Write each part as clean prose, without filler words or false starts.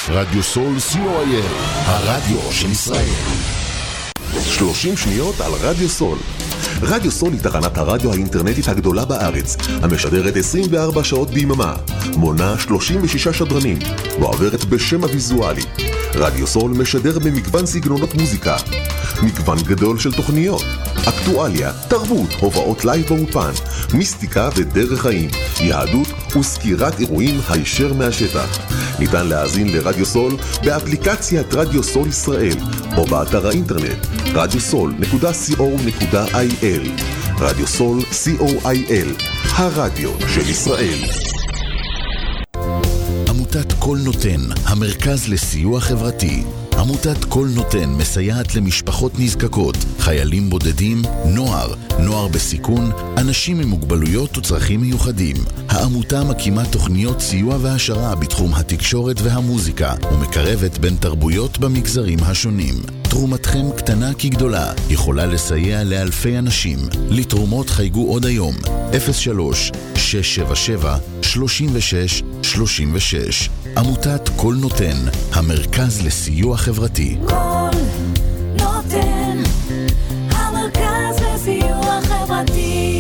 רדיו סול co.il, הרדיו של ישראל. 30 שניות על רדיו סול. רדיו סול היא תחנת הרדיו האינטרנטית הגדולה בארץ, המשדרת 24 שעות ביממה, מונה 36 שדרנים, ועוברת בשם הוויזואלי. רדיו סול משדר במגוון סגנונות מוזיקה, מגוון גדול של תוכניות, אקטואליה, תרבות, הובאות לייב ואופן, מיסטיקה ודרך חיים, יהדות וסקירת אירועים הישר מהשטח. ניתן להאזין לרדיו סול באפליקציית רדיו סול ישראל או באתר האינטרנט radiosol.co.il. רדיו סול co.il, הרדיו של ישראל. עמותת כל נותן, המרכז לסיוע חברתי. עמותת כל נותן מסייעת למשפחות נזקקות, חיילים בודדים, נוער בסיכון, אנשים עם מוגבלויות וצרכים מיוחדים. העמותה מקימה תוכניות סיוע והשרה בתחום התקשורת והמוזיקה, ומקרבת בין תרבויות במגזרים השונים. תרומתכם קטנה כגדולה, יכולה לסייע לאלפי אנשים. לתרומות חייגו עוד היום, 03-677-3636. עמותת כל נותן, המרכז לסיוע חברתי. כל נותן, המרכז לסיוע חברתי.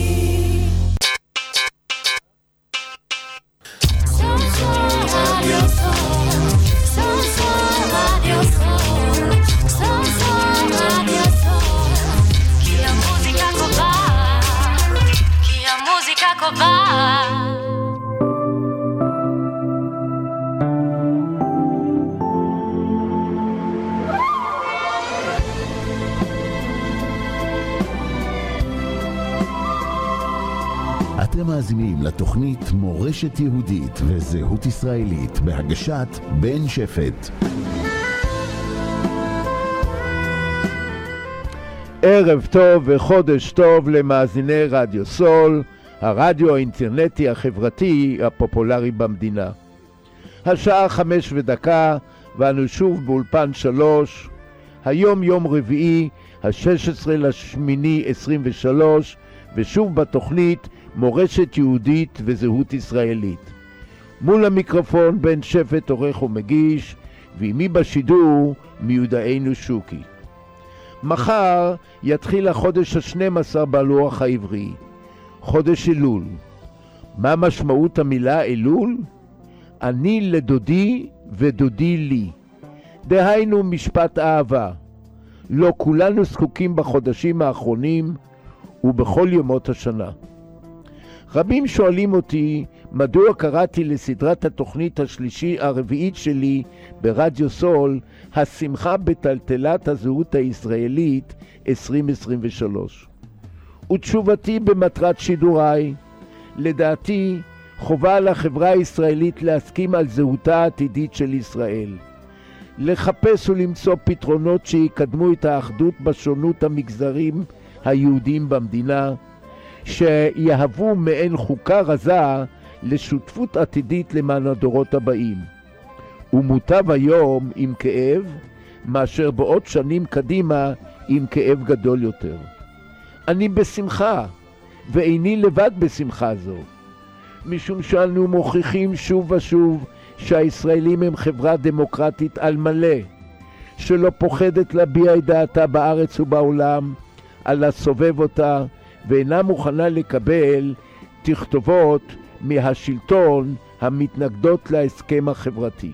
אתם מאזינים לתוכנית מורשת יהודית וזהות ישראלית בהגשת בן שפט. ערב טוב וחודש טוב למאזיני רדיו סול, הרדיו האינטרנטי החברתי הפופולרי במדינה. השעה 5:01 ואנו שוב באולפן 3. היום יום רביעי, ה-16/8/23, ושוב בתוכנית מורשת יהודית וזהות ישראלית. מול המיקרופון בן שפט עורך ומגיש, ועמי בשידור מיודענו שוקי. מחר יתחיל החודש ה-12 בלוח העברי, חודש אלול. מה משמעות המילה אלול? אני לדודי ודודי לי. דהיינו משפט אהבה. לא כולנו זקוקים בחודשים האחרונים ובכל ימות השנה. רבים שואלים אותי מדוע קראתי לסדרת התוכנית הרביעית שלי ברדיו סול, השמחה בטלטלת הזהות הישראלית 2023. ותשובתי במטרת שידוריי, לדעתי חובה על החברה הישראלית להסכים על זהותה העתידית של ישראל. לחפש ולמצוא פתרונות שיקדמו את האחדות בשונות המגזרים היהודיים במדינה, שיהוו מעין חוקה רזה לשותפות עתידית למען הדורות הבאים. ומוטב היום עם כאב, מאשר בעוד שנים קדימה עם כאב גדול יותר. אני בשמחה, ואיני לבד בשמחה זו, משום שאנו מוכיחים שוב ושוב שהישראלים הם חברה דמוקרטית על מלא, שלא פוחדת להביע את דעתה בארץ ובעולם, על הסובב אותה, ואינה מוכנה לקבל תכתובות מהשלטון המתנגדות להסכם החברתי.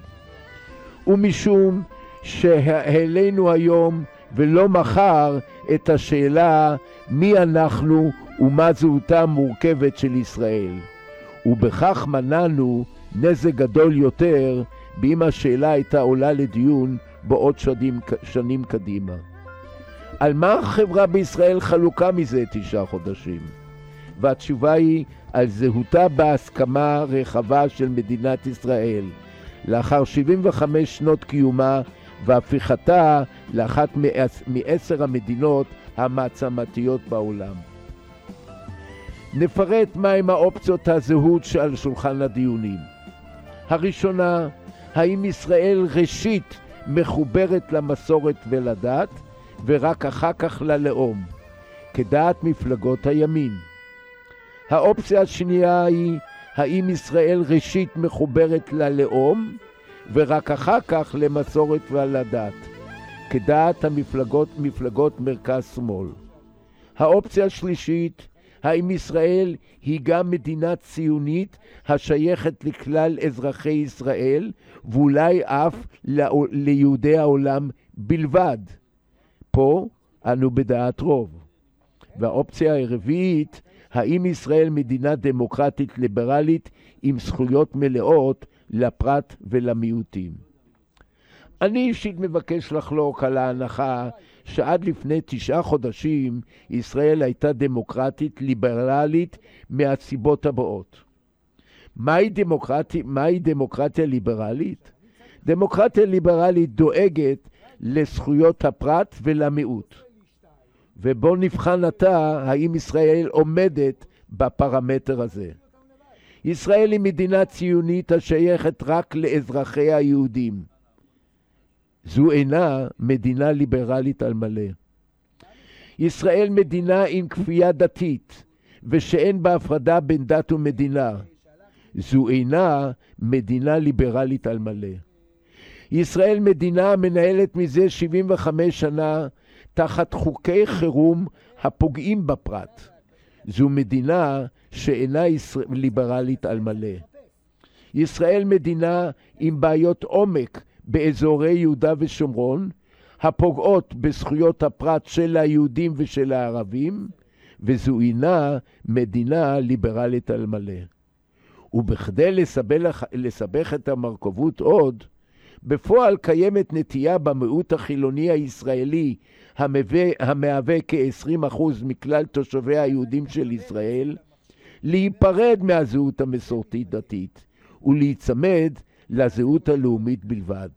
ומשום שהעלינו היום ולא מחר את השאלה מי אנחנו ומה זהותה המורכבת של ישראל, ובכך מנענו נזק גדול יותר באם השאלה הייתה עולה לדיון בעוד שנים קדימה. על מה החברה בישראל חלוקה מזה 9 חודשים? והתשובה היא על זהותה בהסכמה רחבה של מדינת ישראל, לאחר 75 שנות קיומה והפיכתה לאחת מ10 המדינות המעצמתיות בעולם. נפרט מהם האופציות הזהות שעל שולחן הדיונים. הראשונה, האם ישראל ראשית מחוברת למסורת ולדת, ורק אחר כך ללאום, כדעת מפלגות הימין. האופציה השנייה היא, האם ישראל ראשית מחוברת ללאום, ורק אחר כך למסורת ולדת, כדעת מפלגות מרכז-שמאל. האופציה השלישית, האם ישראל היא גם מדינה ציונית השייכת לכלל אזרחי ישראל, ואולי אף ליהודי העולם בלבד? פה אנו בדעת רוב. והאופציה הרביעית, האם ישראל מדינה דמוקרטית ליברלית עם זכויות מלאות לפרט ולמיעוטים? אני אישית מבקש לחלוק על ההנחה שעד לפני 9 חודשים ישראל הייתה דמוקרטית ליברלית מהסיבות הבאות. מהי דמוקרטיה ליברלית? דמוקרטיה ליברלית דואגת לזכויות הפרט ולמיעוט. ובוא נבחן עתה האם ישראל עומדת בפרמטר הזה. ישראל היא מדינה ציונית השייכת רק לאזרחי היהודים. זו אינה מדינה ליברלית על מלא. ישראל מדינה עם כפייה דתית, ושאין בה הפרדה בין דת ומדינה. זו אינה מדינה ליברלית על מלא. ישראל מדינה מנהלת מזה 75 שנה תחת חוקי חירום הפוגעים בפרט. זו מדינה שאינה ליברלית על מלא. ישראל מדינה עם בעיות עומק באזורי יהודה ושומרון, הפוגעות בזכויות הפרט של היהודים ושל הערבים, וזו אינה מדינה ליברלית על מלא. ובכדי לסבך את המרכבות עוד, בפועל קיימת נטייה במיעוט החילוני הישראלי, המהווה כ-20% מכלל תושבי היהודים של ישראל, להיפרד מהזהות המסורתית דתית, ולהיצמד לזהות הלאומית בלבד.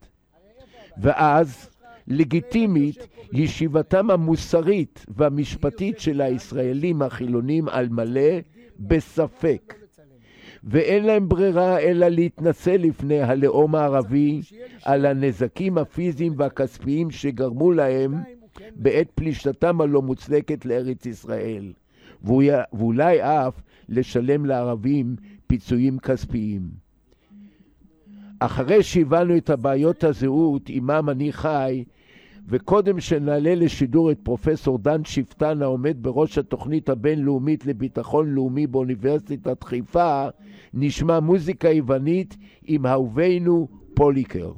ואז לגיטימית ישיבתם המוסרית והמשפטית של הישראלים החילונים על מלא בספק. ואין להם ברירה אלא להתנצל לפני הלאום הערבי על הנזקים הפיזיים והכספיים שגרמו להם בעת פלישתם הלא מוצדקת לארץ ישראל, ואולי אף לשלם לערבים פיצויים כספיים. אחרי שהבנו את הבעיות הזהות עמם אני חי, וקודם שנעלה לשידור את פרופסור דן שפטן העומד בראש התוכנית הבינלאומית לביטחון לאומי באוניברסיטת חיפה, נשמע מוזיקה יוונית עם אהובנו פוליקר.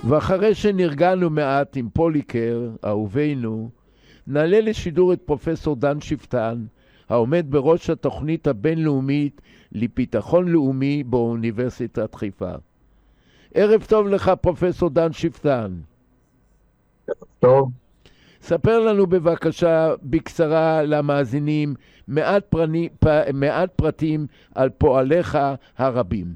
ואחרי שנרגענו מעט עם פוליקר, אהובינו, נעלה לשידור את פרופסור דן שפטן, העומד בראש התוכנית הבינלאומית לביטחון לאומי באוניברסיטת חיפה. ערב טוב לך, פרופסור דן שפטן. טוב. ספר לנו בבקשה בקצרה למאזינים מעט פרטים על פועליך הרבים.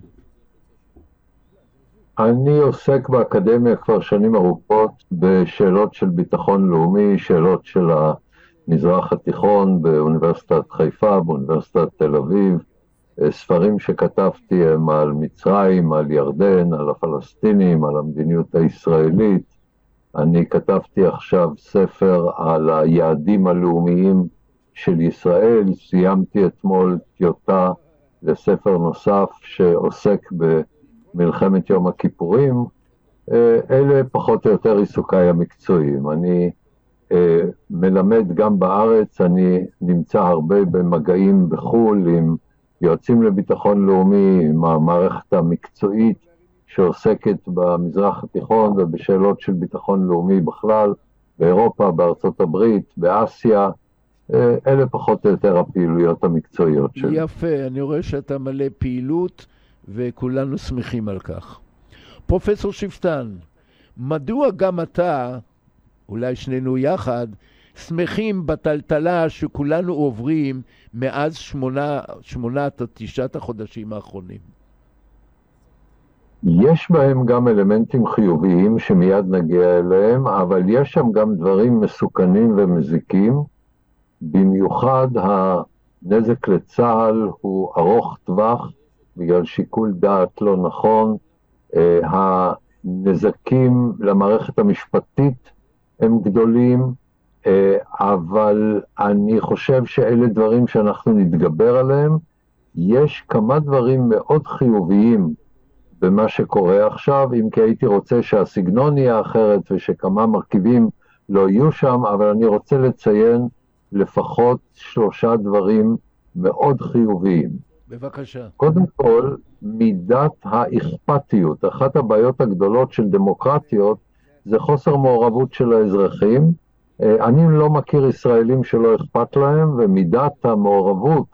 אני עוסק באקדמיה כבר שנים ארוכות בשאלות של ביטחון לאומי, שאלות של המזרח התיכון באוניברסיטת חיפה, באוניברסיטת תל אביב. ספרים שכתבתי הם על מצרים, על ירדן, על הפלסטינים, על המדיניות הישראלית. אני כתבתי עכשיו ספר על היעדים הלאומיים של ישראל, סיימתי אתמול טיוטה לספר נוסף שעוסק במלחמת יום הכיפורים. אלה פחות או יותר עיסוקיי המקצועיים. אני מלמד גם בארץ, אני נמצא הרבה במגעים בחו"ל עם יועצים לביטחון לאומי, עם המערכת המקצועית שעוסקת במזרח התיכון ובשאלות של ביטחון לאומי בכלל, באירופה, בארצות הברית, באסיה. אלה פחות או יותר הפעילויות המקצועיות שלי. יפה, אני רואה שאתה מלא פעילות וכולנו שמחים על כך. פרופסור שפטן, מדוע גם אתה, אולי שנינו יחד, שמחים בטלטלה שכולנו עוברים מאז 8 או 9 החודשים האחרונים? יש בהם גם אלמנטים חיוביים שמיד נגיע אליהם, אבל יש שם גם דברים מסוכנים ומזיקים. במיוחד הנזק לצה"ל הוא ארוך טווח, בגלל שיקול דעת לא נכון. הנזקים למערכת המשפטית הם גדולים, אבל אני חושב שאלה דברים שאנחנו נתגבר עליהם. יש כמה דברים מאוד חיוביים במה שקורה עכשיו, אם כי הייתי רוצה שהסגנון יהיה אחרת ושכמה מרכיבים לא יהיו שם, אבל אני רוצה לציין לפחות 3 דברים מאוד חיוביים. בבקשה. קודם כל, מידת האכפתיות. אחת הבעיות הגדולות של דמוקרטיות זה חוסר מעורבות של האזרחים. אני לא מכיר ישראלים שלא אכפת להם, ומידת המעורבות,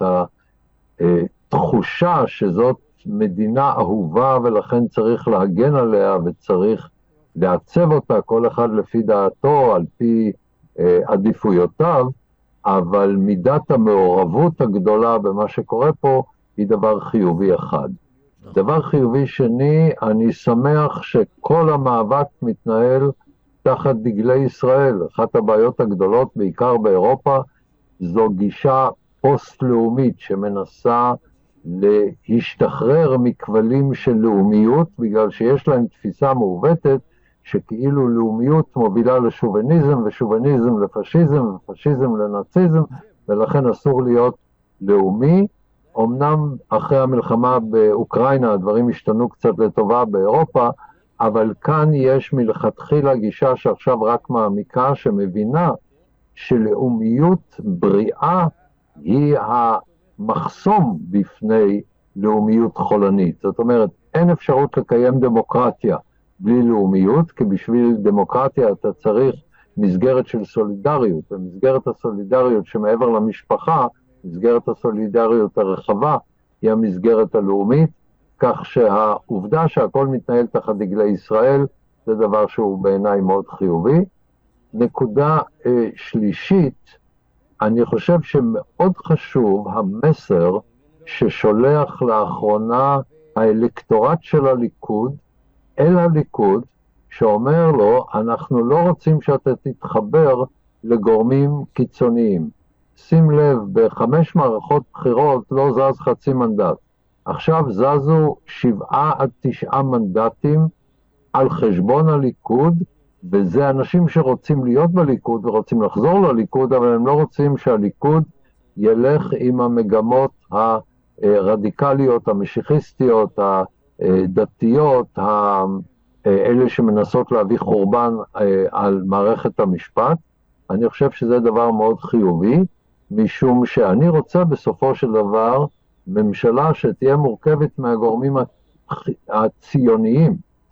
התחושה שזאת מדינה אהובה ולכן צריך להגן עליה וצריך לעצב אותה, כל אחד לפי דעתו, על פי עדיפויותיו, אבל מידת המעורבות הגדולה במה שקורה פה היא דבר חיובי אחד. דבר חיובי שני, אני שמח שכל המאבק מתנהל תחת דגלי ישראל. אחת הבעיות הגדולות, בעיקר באירופה, זו גישה פוסט-לאומית שמנסה להשתחרר מכבלים של לאומיות, בגלל שיש להם תפיסה מעוותת שכאילו לאומיות מובילה לשוביניזם, ושוביניזם לפשיזם, ופשיזם לנאציזם, ולכן אסור להיות לאומי. אמנם אחרי המלחמה באוקראינה הדברים השתנו קצת לטובה באירופה, אבל כאן יש מלכתחילה גישה שעכשיו רק מעמיקה, שמבינה שלאומיות בריאה היא המחסום בפני לאומיות חולנית. זאת אומרת, אין אפשרות לקיים דמוקרטיה בלי לאומיות, כי בשביל דמוקרטיה אתה צריך מסגרת של סולידריות, ומסגרת הסולידריות שמעבר למשפחה, מסגרת הסולידריות הרחבה, היא המסגרת הלאומית, כך שהעובדה שהכל מתנהל תחת דגלי ישראל, זה דבר שהוא בעיניי מאוד חיובי. נקודה שלישית, אני חושב שמאוד חשוב המסר ששולח לאחרונה האלקטורט של הליכוד, אל הליכוד, שאומר לו, אנחנו לא רוצים שאתה תתחבר לגורמים קיצוניים. שים לב, ב5 מערכות בחירות לא זז חצי מנדט. עכשיו זזו 7 עד 9 מנדטים על חשבון הליכוד, וזה אנשים שרוצים להיות בליכוד ורוצים לחזור לליכוד, אבל הם לא רוצים שהליכוד ילך עם המגמות הרדיקליות, המשיחיסטיות, הדתיות, אלה שמנסות להביא חורבן על מערכת המשפט. אני חושב שזה דבר מאוד חיובי, משום שאני רוצה בסופו של דבר ממשלה שתהיה מורכבת מהגורמים הציוניים.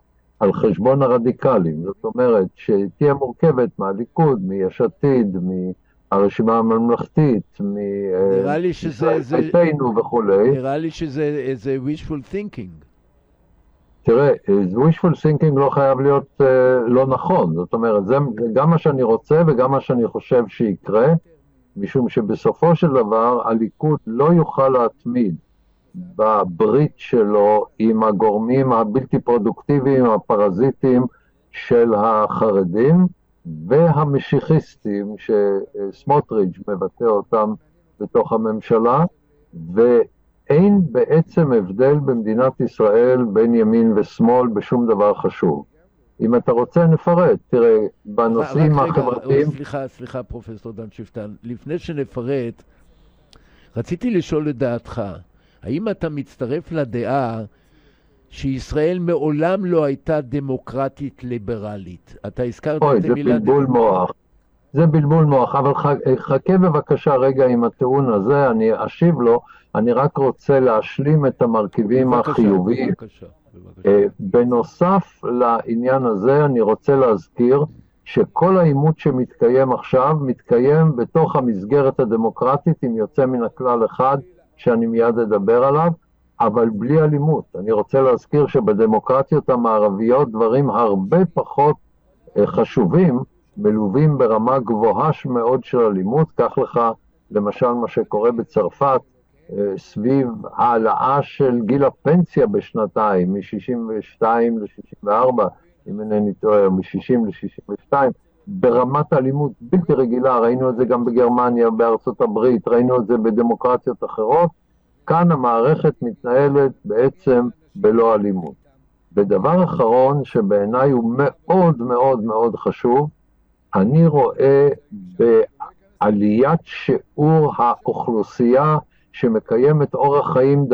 על חשבון הרדיקלים. זאת אומרת, שתהיה מורכבת מהליכוד, מיש עתיד, מהרשימה הממלכתית, מישראל ביתנו וכולי. נראה לי שזה wishful thinking. תראה, wishful thinking לא חייב להיות לא נכון. זאת אומרת, זה גם מה שאני רוצה וגם מה שאני חושב שיקרה, משום שבסופו של דבר הליכוד לא יוכל להתמיד בברית שלו עם הגורמים הבלתי פרודוקטיביים, הפרזיטים של החרדים והמשיחיסטים שסמוטריץ' מבטא אותם בתוך הממשלה, ואין בעצם הבדל במדינת ישראל בין ימין ושמאל בשום דבר חשוב. אם אתה רוצה נפרט, תראה, בנושאים החברתיים... סליחה פרופסור דן שפטן, לפני שנפרט, רציתי לשאול את דעתך, האם אתה מצטרף לדעה שישראל מעולם לא הייתה דמוקרטית ליברלית? אתה הזכרת את המילה... זה בלבול מוח. זה בלבול מוח, אבל חכה בבקשה רגע עם הטיעון הזה, אני אשיב לו, אני רק רוצה להשלים את המרכיבים החיוביים. בבקשה. בנוסף לעניין הזה אני רוצה להזכיר שכל העימות שמתקיים עכשיו מתקיים בתוך המסגרת הדמוקרטית עם יוצא מן הכלל אחד שאני מיד אדבר עליו, אבל בלי אלימות. אני רוצה להזכיר שבדמוקרטיות המערביות דברים הרבה פחות חשובים מלווים ברמה גבוהה מאוד של אלימות. כך לך למשל מה שקורה בצרפת סביב העלאה של גיל הפנסיה בשנתיים, מ-62 ל-64, אם אינני טועה, מ-60 ל-62, ברמת אלימות בלתי רגילה. ראינו את זה גם בגרמניה, בארצות הברית, ראינו את זה בדמוקרטיות אחרות. כאן המערכת מתנהלת בעצם בלא אלימות. ודבר אחרון שבעיניי הוא מאוד מאוד מאוד חשוב, אני רואה בעליית שיעור האוכלוסייה שמקיימת אורח חיים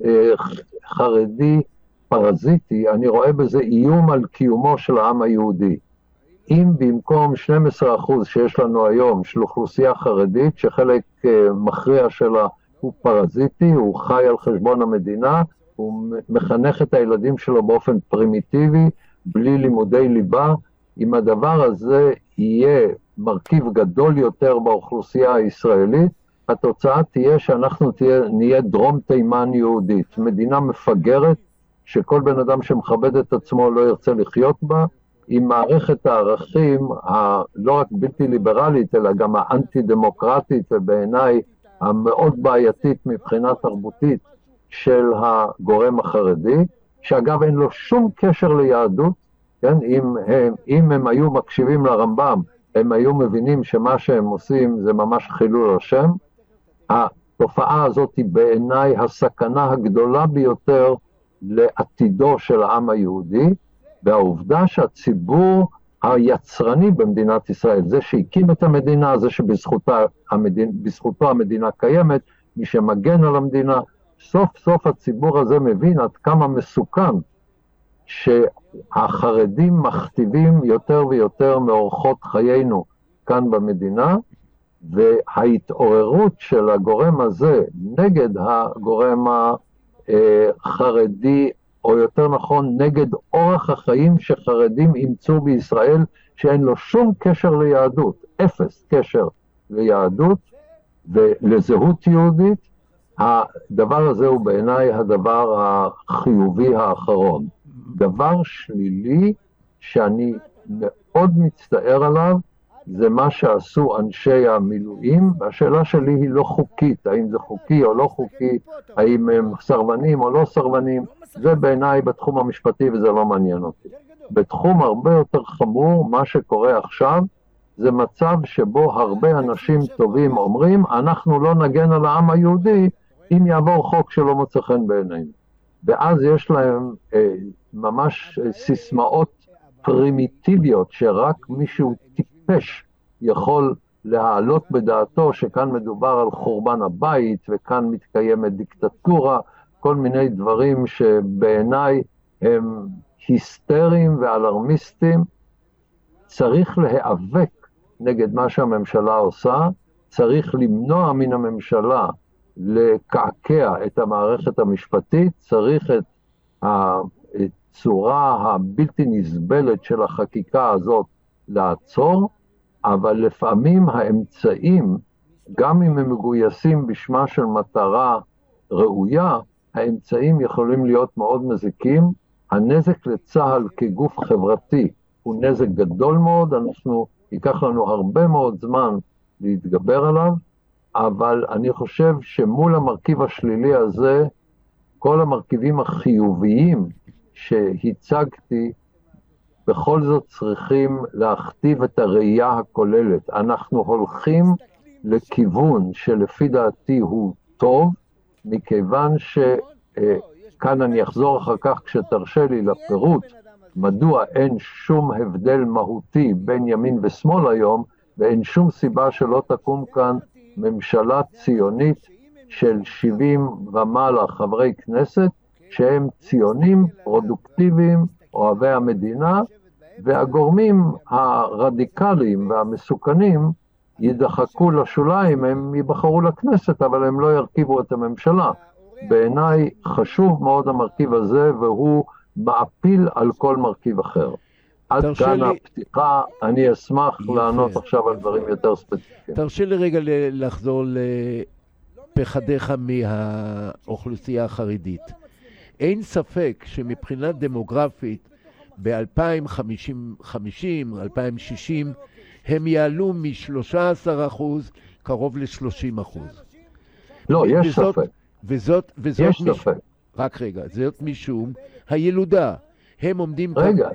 חרדי פרזיטי, אני רואה בזה איום על קיומו של העם היהודי. אם במקום 12% שיש לנו היום של אוכלוסייה חרדית, שחלק מכריע שלה הוא פרזיטי, הוא חי על חשבון המדינה, הוא מחנך את הילדים שלו באופן פרימיטיבי, בלי לימודי ליבה, אם הדבר הזה יהיה מרכיב גדול יותר באוכלוסייה הישראלית, התוצאה תהיה שאנחנו נהיה דרום תימן יהודית, מדינה מפגרת, שכל בן אדם שמכבד את עצמו לא ירצה לחיות בה, עם מערכת הערכים לא רק בלתי ליברלית, אלא גם האנטי-דמוקרטית, ובעיניי המאוד בעייתית מבחינה תרבותית של הגורם החרדי, שאגב אין לו שום קשר ליהדות, כן? אם הם היו מקשיבים לרמב"ם, הם היו מבינים שמה שהם עושים זה ממש חילול השם. התופעה הזאת היא בעיניי הסכנה הגדולה ביותר לעתידו של העם היהודי, והעובדה שהציבור היצרני במדינת ישראל, זה שהקים את המדינה, זה שבזכותו המדינה קיימת, מי שמגן על המדינה, סוף סוף הציבור הזה מבין עד כמה מסוכן שהחרדים מכתיבים יותר ויותר מאורחות חיינו כאן במדינה, וההתעוררות של הגורם הזה נגד הגורם החרדי, או יותר נכון נגד אורח החיים שחרדים אימצו בישראל, שאין לו שום קשר ליהדות, אפס קשר ליהדות ולזהות יהודית, הדבר הזה הוא בעיניי הדבר החיובי האחרון. דבר שלילי שאני מאוד מצטער עליו, זה מה שעשו אנשי המילואים, והשאלה שלי היא לא חוקית, האם זה חוקי או לא חוקי, האם הם סרבנים או לא סרבנים, זה בעיניי בתחום המשפטי וזה לא מעניין אותי. בתחום הרבה יותר חמור, מה שקורה עכשיו, זה מצב שבו הרבה אנשים טובים אומרים, אנחנו לא נגן על העם היהודי, אם יעבור חוק שלא מוצא חן בעינינו. ואז יש להם ממש סיסמאות פרימיטיביות, שרק מישהו טיפש יכול להעלות בדעתו, שכאן מדובר על חורבן הבית, וכאן מתקיימת דיקטטורה, כל מיני דברים שבעיניי הם היסטריים ואלרמיסטיים. צריך להיאבק נגד מה שהממשלה עושה, צריך למנוע מן הממשלה לקעקע את המערכת המשפטית, צריך את הצורה הבלתי נסבלת של החקיקה הזאת לעצור, אבל לפעמים האמצעים, גם אם הם מגויסים בשמה של מטרה ראויה, האמצעים יכולים להיות מאוד מזיקים. הנזק לצה"ל כגוף חברתי הוא נזק גדול מאוד, ייקח לנו הרבה מאוד זמן להתגבר עליו, אבל אני חושב שמול המרכיב השלילי הזה, כל המרכיבים החיוביים שהצגתי, בכל זאת צריכים להכתיב את הראייה הכוללת. אנחנו הולכים לכיוון שלפי דעתי הוא טוב, מכיוון שכאן אני אחזור אחר כך כשתרשה לי לפירוט, מדוע אין שום הבדל מהותי בין ימין ושמאל היום, ואין שום סיבה שלא תקום כאן ממשלה ציונית של 70 ומעלה חברי כנסת, שהם ציונים, פרודוקטיביים, אוהבי המדינה, והגורמים הרדיקליים והמסוכנים ידחקו לשוליים, הם יבחרו לכנסת, אבל הם לא ירכיבו את הממשלה. בעיניי חשוב מאוד המרכיב הזה, והוא מעפיל על כל מרכיב אחר. עד כאן הפתיחה, אני אשמח לענות עכשיו על דברים יותר ספציפיים. תרשה לי רגע לחזור לפחדיך מהאוכלוסייה החרדית. אין ספק שמבחינה דמוגרפית ב-2050, 2060, הם יעלו מ-13% קרוב ל-30%. לא, יש ספק. יש ספק. רק רגע, זאת משום הילודה. הם עומדים... רגע.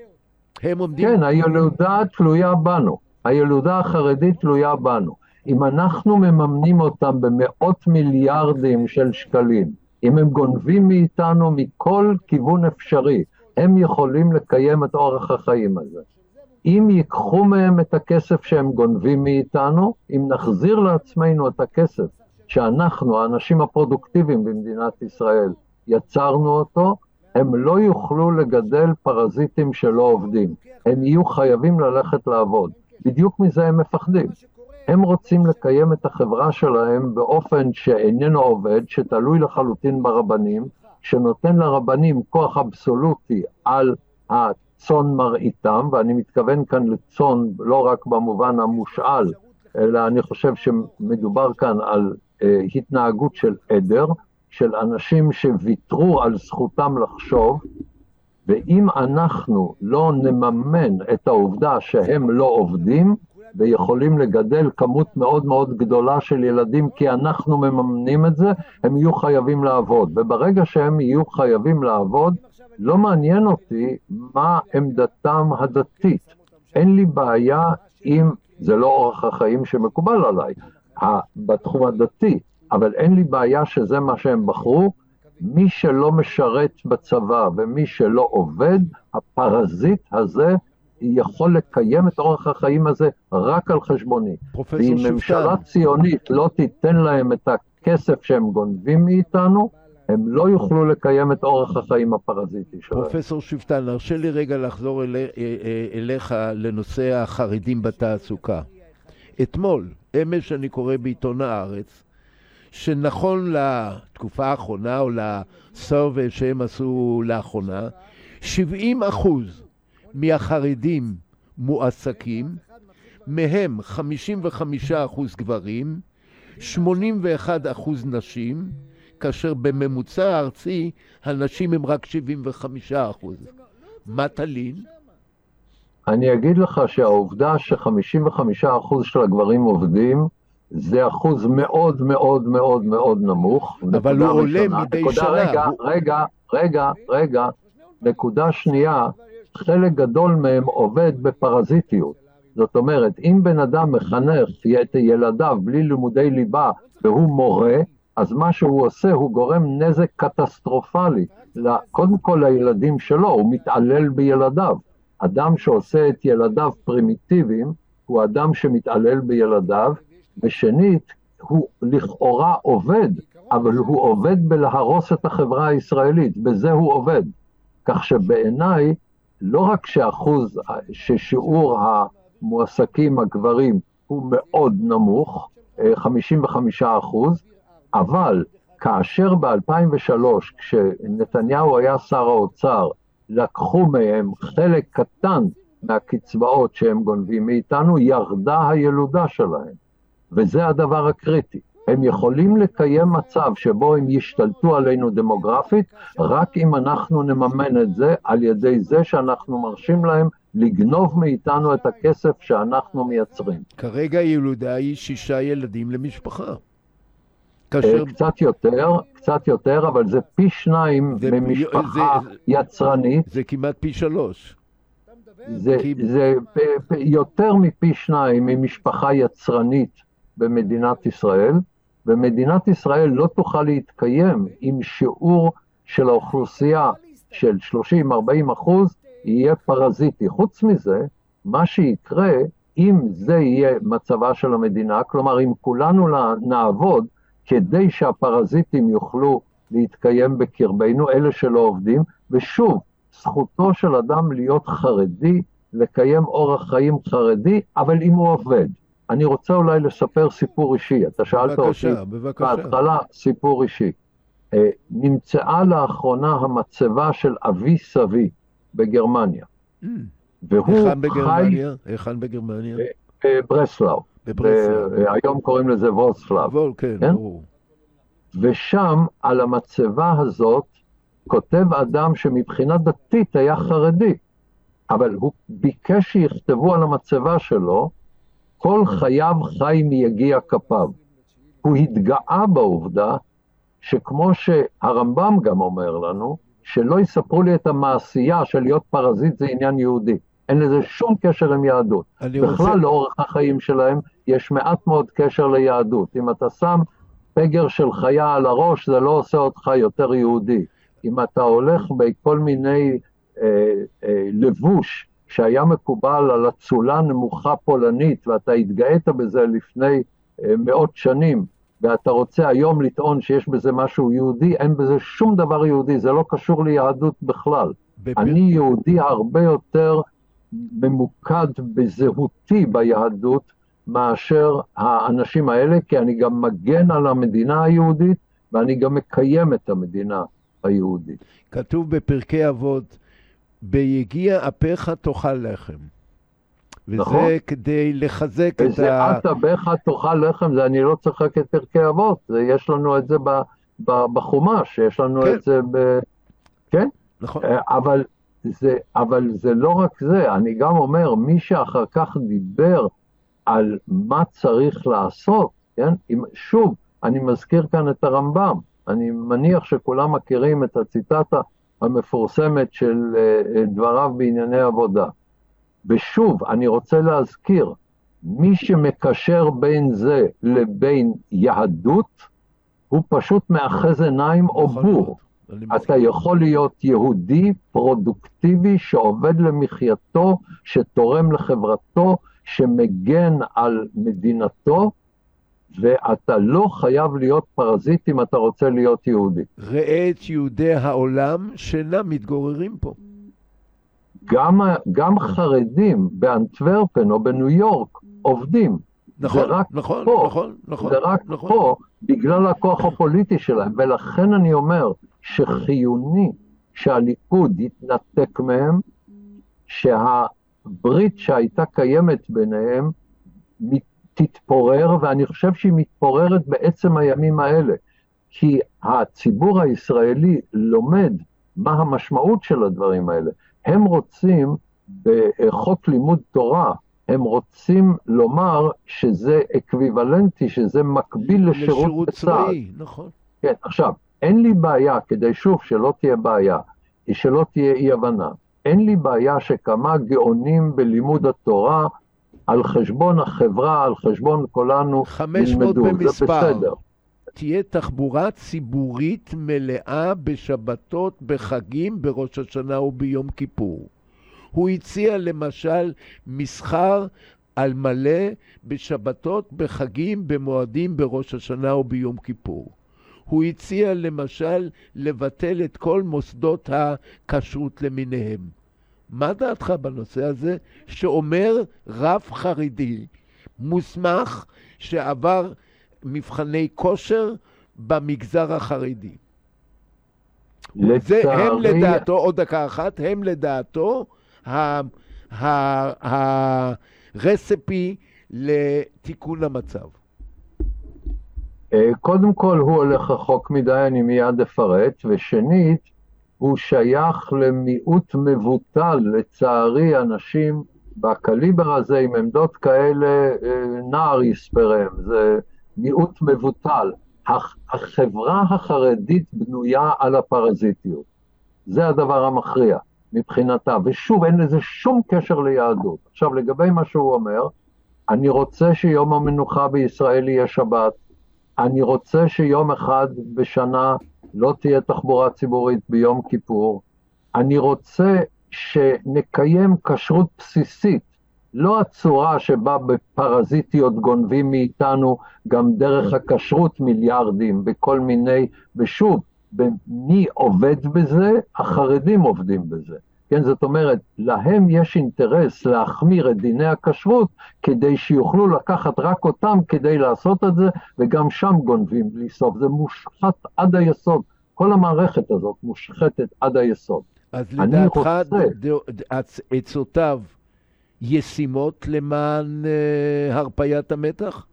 כן, הילודה תלויה בנו. הילודה החרדית תלויה בנו. אם אנחנו מממנים אותם במאות מיליארדים של שקלים, אם הם גונבים מאיתנו מכל כיוון אפשרי, הם יכולים לקיים את אורח החיים הזה. אם ייקחו מהם את הכסף שהם גונבים מאיתנו, אם נחזיר לעצמנו את הכסף שאנחנו, האנשים הפרודוקטיביים במדינת ישראל, יצרנו אותו, הם לא יוכלו לגדל פרזיטים שלא עובדים. הם יהיו חייבים ללכת לעבוד. בדיוק מזה הם מפחדים. הם רוצים לקיים את החברה שלהם באופן שאיננו עובד, שתלוי לחלוטין ברבנים, שנותן לרבנים כוח אבסולוטי על הצאן מרעיתם, ואני מתכוון כאן לצאן לא רק במובן המושאל, אלא אני חושב שמדובר כאן על התנהגות של עדר, של אנשים שוויתרו על זכותם לחשוב, ואם אנחנו לא נממן את העובדה שהם לא עובדים, ויכולים לגדל כמות מאוד מאוד גדולה של ילדים, כי אנחנו מממנים את זה, הם יהיו חייבים לעבוד. וברגע שהם יהיו חייבים לעבוד, לא מעניין אותי מה עמדתם הדתית. אין לי בעיה אם זה לא אורח החיים שמקובל עליי, בתחום הדתי, אבל אין לי בעיה שזה מה שהם בחרו. מי שלא משרת בצבא ומי שלא עובד, הפרזיט הזה יכול לקיים את אורח החיים הזה רק על חשבוני. ואם ממשלה ציונית לא תיתן להם את הכסף שהם גונבים מאיתנו, הם לא יוכלו לקיים את אורח החיים הפרזיטי שלהם. פרופסור שפטן, הרשה לי רגע לחזור אליך לנושא החרדים בתעסוקה. אתמול, אמש אני קורא בעיתון הארץ, שנכון לתקופה האחרונה או לסרווה שהם עשו לאחרונה, 70% מהחרדים מועסקים, מהם 55% גברים, 81% נשים, כאשר בממוצע הארצי הנשים הם רק 75%. מה תלין? אני אגיד לך שהעובדה ש55% של הגברים עובדים, זה אחוז מאוד מאוד מאוד מאוד נמוך. אבל הוא עולה מדי שנה. רגע, נקודה שנייה, חלק גדול מהם עובד בפרזיטיות. זאת אומרת, אם בן אדם מחנך את ילדיו בלי לימודי ליבה והוא מורה, אז מה שהוא עושה הוא גורם נזק קטסטרופלי, קודם כל לילדים שלו, הוא מתעלל בילדיו. אדם שעושה את ילדיו פרימיטיביים, הוא אדם שמתעלל בילדיו, ושנית, הוא לכאורה עובד, אבל הוא עובד בלהרוס את החברה הישראלית, בזה הוא עובד. כך שבעיניי, לא רק ששיעור המועסקים הגברים הוא מאוד נמוך, 55%, אבל כאשר ב-2003, כשנתניהו היה שר האוצר, לקחו מהם חלק קטן מהקצבאות שהם גונבים מאיתנו, ירדה הילודה שלהם. וזה הדבר הקריטי. הם יכולים לקיים מצב שבו הם ישתלטו עלינו דמוגרפית, רק אם אנחנו נממן את זה על ידי זה שאנחנו מרשים להם לגנוב מאיתנו את הכסף שאנחנו מייצרים. כרגע הילודה היא 6 ילדים למשפחה. קצת יותר, אבל זה פי 2 ממשפחה יצרנית. זה כמעט פי 3. זה יותר מפי 2 ממשפחה יצרנית במדינת ישראל, ומדינת ישראל לא תוכל להתקיים עם שיעור של האוכלוסייה של 30-40% יהיה פרזיטי. חוץ מזה, מה שיקרה, אם זה יהיה מצבה של המדינה, כלומר אם כולנו נעבוד כדי שהפרזיטים יוכלו להתקיים בקרבנו, אלה שלא עובדים, ושוב, זכותו של אדם להיות חרדי, לקיים אורח חיים חרדי, אבל אם הוא עובד. אני רוצה אולי לספר סיפור אישי. אתה שאלת אותי בהתחלה סיפור אישי. נמצאה לאחרונה המצבה של אבי סבי בגרמניה. היכן בגרמניה? ברסלאו. היום קוראים לזה וולספלאב. כן. ושם על המצבה הזאת כותב אדם שמבחינה דתית היה חרדי, אבל הוא ביקש שיכתבו על המצבה שלו, כל חייו חי מיגיע כפיו. הוא התגאה בעובדה שכמו שהרמב"ם גם אומר לנו, שלא יספרו לי את המעשייה של להיות פרזיט זה עניין יהודי. אין לזה שום קשר עם יהדות. בכלל לאורך החיים שלהם יש מעט מאוד קשר ליהדות. אם אתה שם פגר של חיה על הראש, זה לא עושה אותך יותר יהודי. אם אתה הולך בכל מיני לבוש שהיה מקובל על אצולה נמוכה פולנית, ואתה התגאית בזה לפני מאות שנים, ואתה רוצה היום לטעון שיש בזה משהו יהודי, אין בזה שום דבר יהודי, זה לא קשור ליהדות בכלל. אני יהודי הרבה יותר ממוקד בזהותי ביהדות, מאשר האנשים האלה, כי אני גם מגן על המדינה היהודית, ואני גם מקיים את המדינה היהודית. כתוב בפרקי אבות, ביגיע אפיך תאכל לחם. נכון. וזה כדי לחזק את וזה את אפיך תאכל לחם, זה אני לא צוחק את פרקי אבות, יש לנו את זה בחומש, יש לנו את זה כן? נכון. אבל זה לא רק זה, אני גם אומר, מי שאחר כך דיבר על מה צריך לעשות, כן? שוב, אני מזכיר כאן את הרמב"ם, אני מניח שכולם מכירים את הציטטה המפורסמת של דבריו בענייני עבודה. ושוב, אני רוצה להזכיר, מי שמקשר בין זה לבין יהדות, הוא פשוט מאחז עיניים או בור. אתה יכול להיות יהודי פרודוקטיבי שעובד למחייתו, שתורם לחברתו, שמגן על מדינתו, ואתה לא חייב להיות פרזיט אם אתה רוצה להיות יהודי. ראה את יהודי העולם שאינם מתגוררים פה. גם חרדים באנטוורפן או בניו יורק עובדים. נכון, זה רק נכון, פה, נכון. זה רק נכון. פה בגלל הכוח הפוליטי שלהם, ולכן אני אומר שחיוני שהליכוד יתנתק מהם, שהברית שהייתה קיימת ביניהם תתפורר, ואני חושב שהיא מתפוררת בעצם הימים האלה, כי הציבור הישראלי לומד מה המשמעות של הדברים האלה. הם רוצים בחוק לימוד תורה, הם רוצים לומר שזה אקוויוולנטי, שזה מקביל לשירות צבאי, נכון. כן, עכשיו, אין לי בעיה, כדי שוב שלא תהיה בעיה, שלא תהיה אי הבנה, אין לי בעיה שכמה גאונים בלימוד התורה, על חשבון החברה, על חשבון כולנו, 500 ילמדו, במספר. זה בסדר. תהיה תחבורה ציבורית מלאה בשבתות, בחגים, בראש השנה וביום כיפור. הוא הציע למשל מסחר על מלא בשבתות, בחגים, במועדים, בראש השנה וביום כיפור. הוא הציע למשל לבטל את כל מוסדות הכשרות למיניהם. מה דעתך בנושא הזה שאומר רב חרדי מוסמך שעבר מבחני כושר במגזר החרדי? הם לדעתו, עוד דקה אחת, הם לדעתו הרספי לתיקון המצב. קודם כל הוא הולך רחוק מדי, אני מיד אפרט, ושנית, הוא שייך למיעוט מבוטל, לצערי אנשים בקליבר הזה עם עמדות כאלה, נער יספרם, זה מיעוט מבוטל. החברה החרדית בנויה על הפרזיטיות, זה הדבר המכריע מבחינתה, ושוב אין לזה שום קשר ליהדות. עכשיו לגבי מה שהוא אומר, אני רוצה שיום המנוחה בישראל יהיה שבת, אני רוצה שיום אחד בשנה לא תהיה תחבורה ציבורית ביום כיפור, אני רוצה שנקיים כשרות בסיסית, לא הצורה שבה בפרזיטיות גונבים מאיתנו גם דרך הכשרות מיליארדים בכל מיני, ושוב, מי עובד בזה? החרדים עובדים בזה. כן, זאת אומרת, להם יש אינטרס להחמיר את דיני הכשרות, כדי שיוכלו לקחת רק אותם כדי לעשות את זה, וגם שם גונבים בלי סוף. זה מושחת עד היסוד. כל המערכת הזאת מושחתת עד היסוד. אז לדעתך עצותיו ישימות למען הרפיית המתח?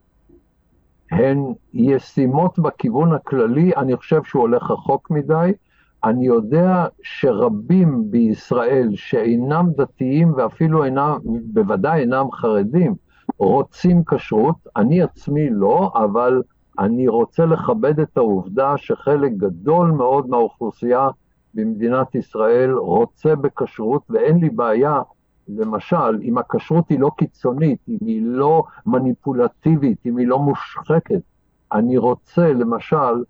הן ישימות בכיוון הכללי, אני חושב שהוא הולך רחוק מדי. אני יודע שרבים בישראל שאינם דתיים ואפילו בוודאי אינם חרדים, רוצים כשרות. אני עצמי לא, אבל אני רוצה לכבד את העובדה שחלק גדול מאוד מהאוכלוסייה במדינת ישראל רוצה בכשרות, ואין לי בעיה, למשל, אם הכשרות היא לא קיצונית, אם היא לא מניפולטיבית, אם היא לא מושחקת, אני רוצה למשל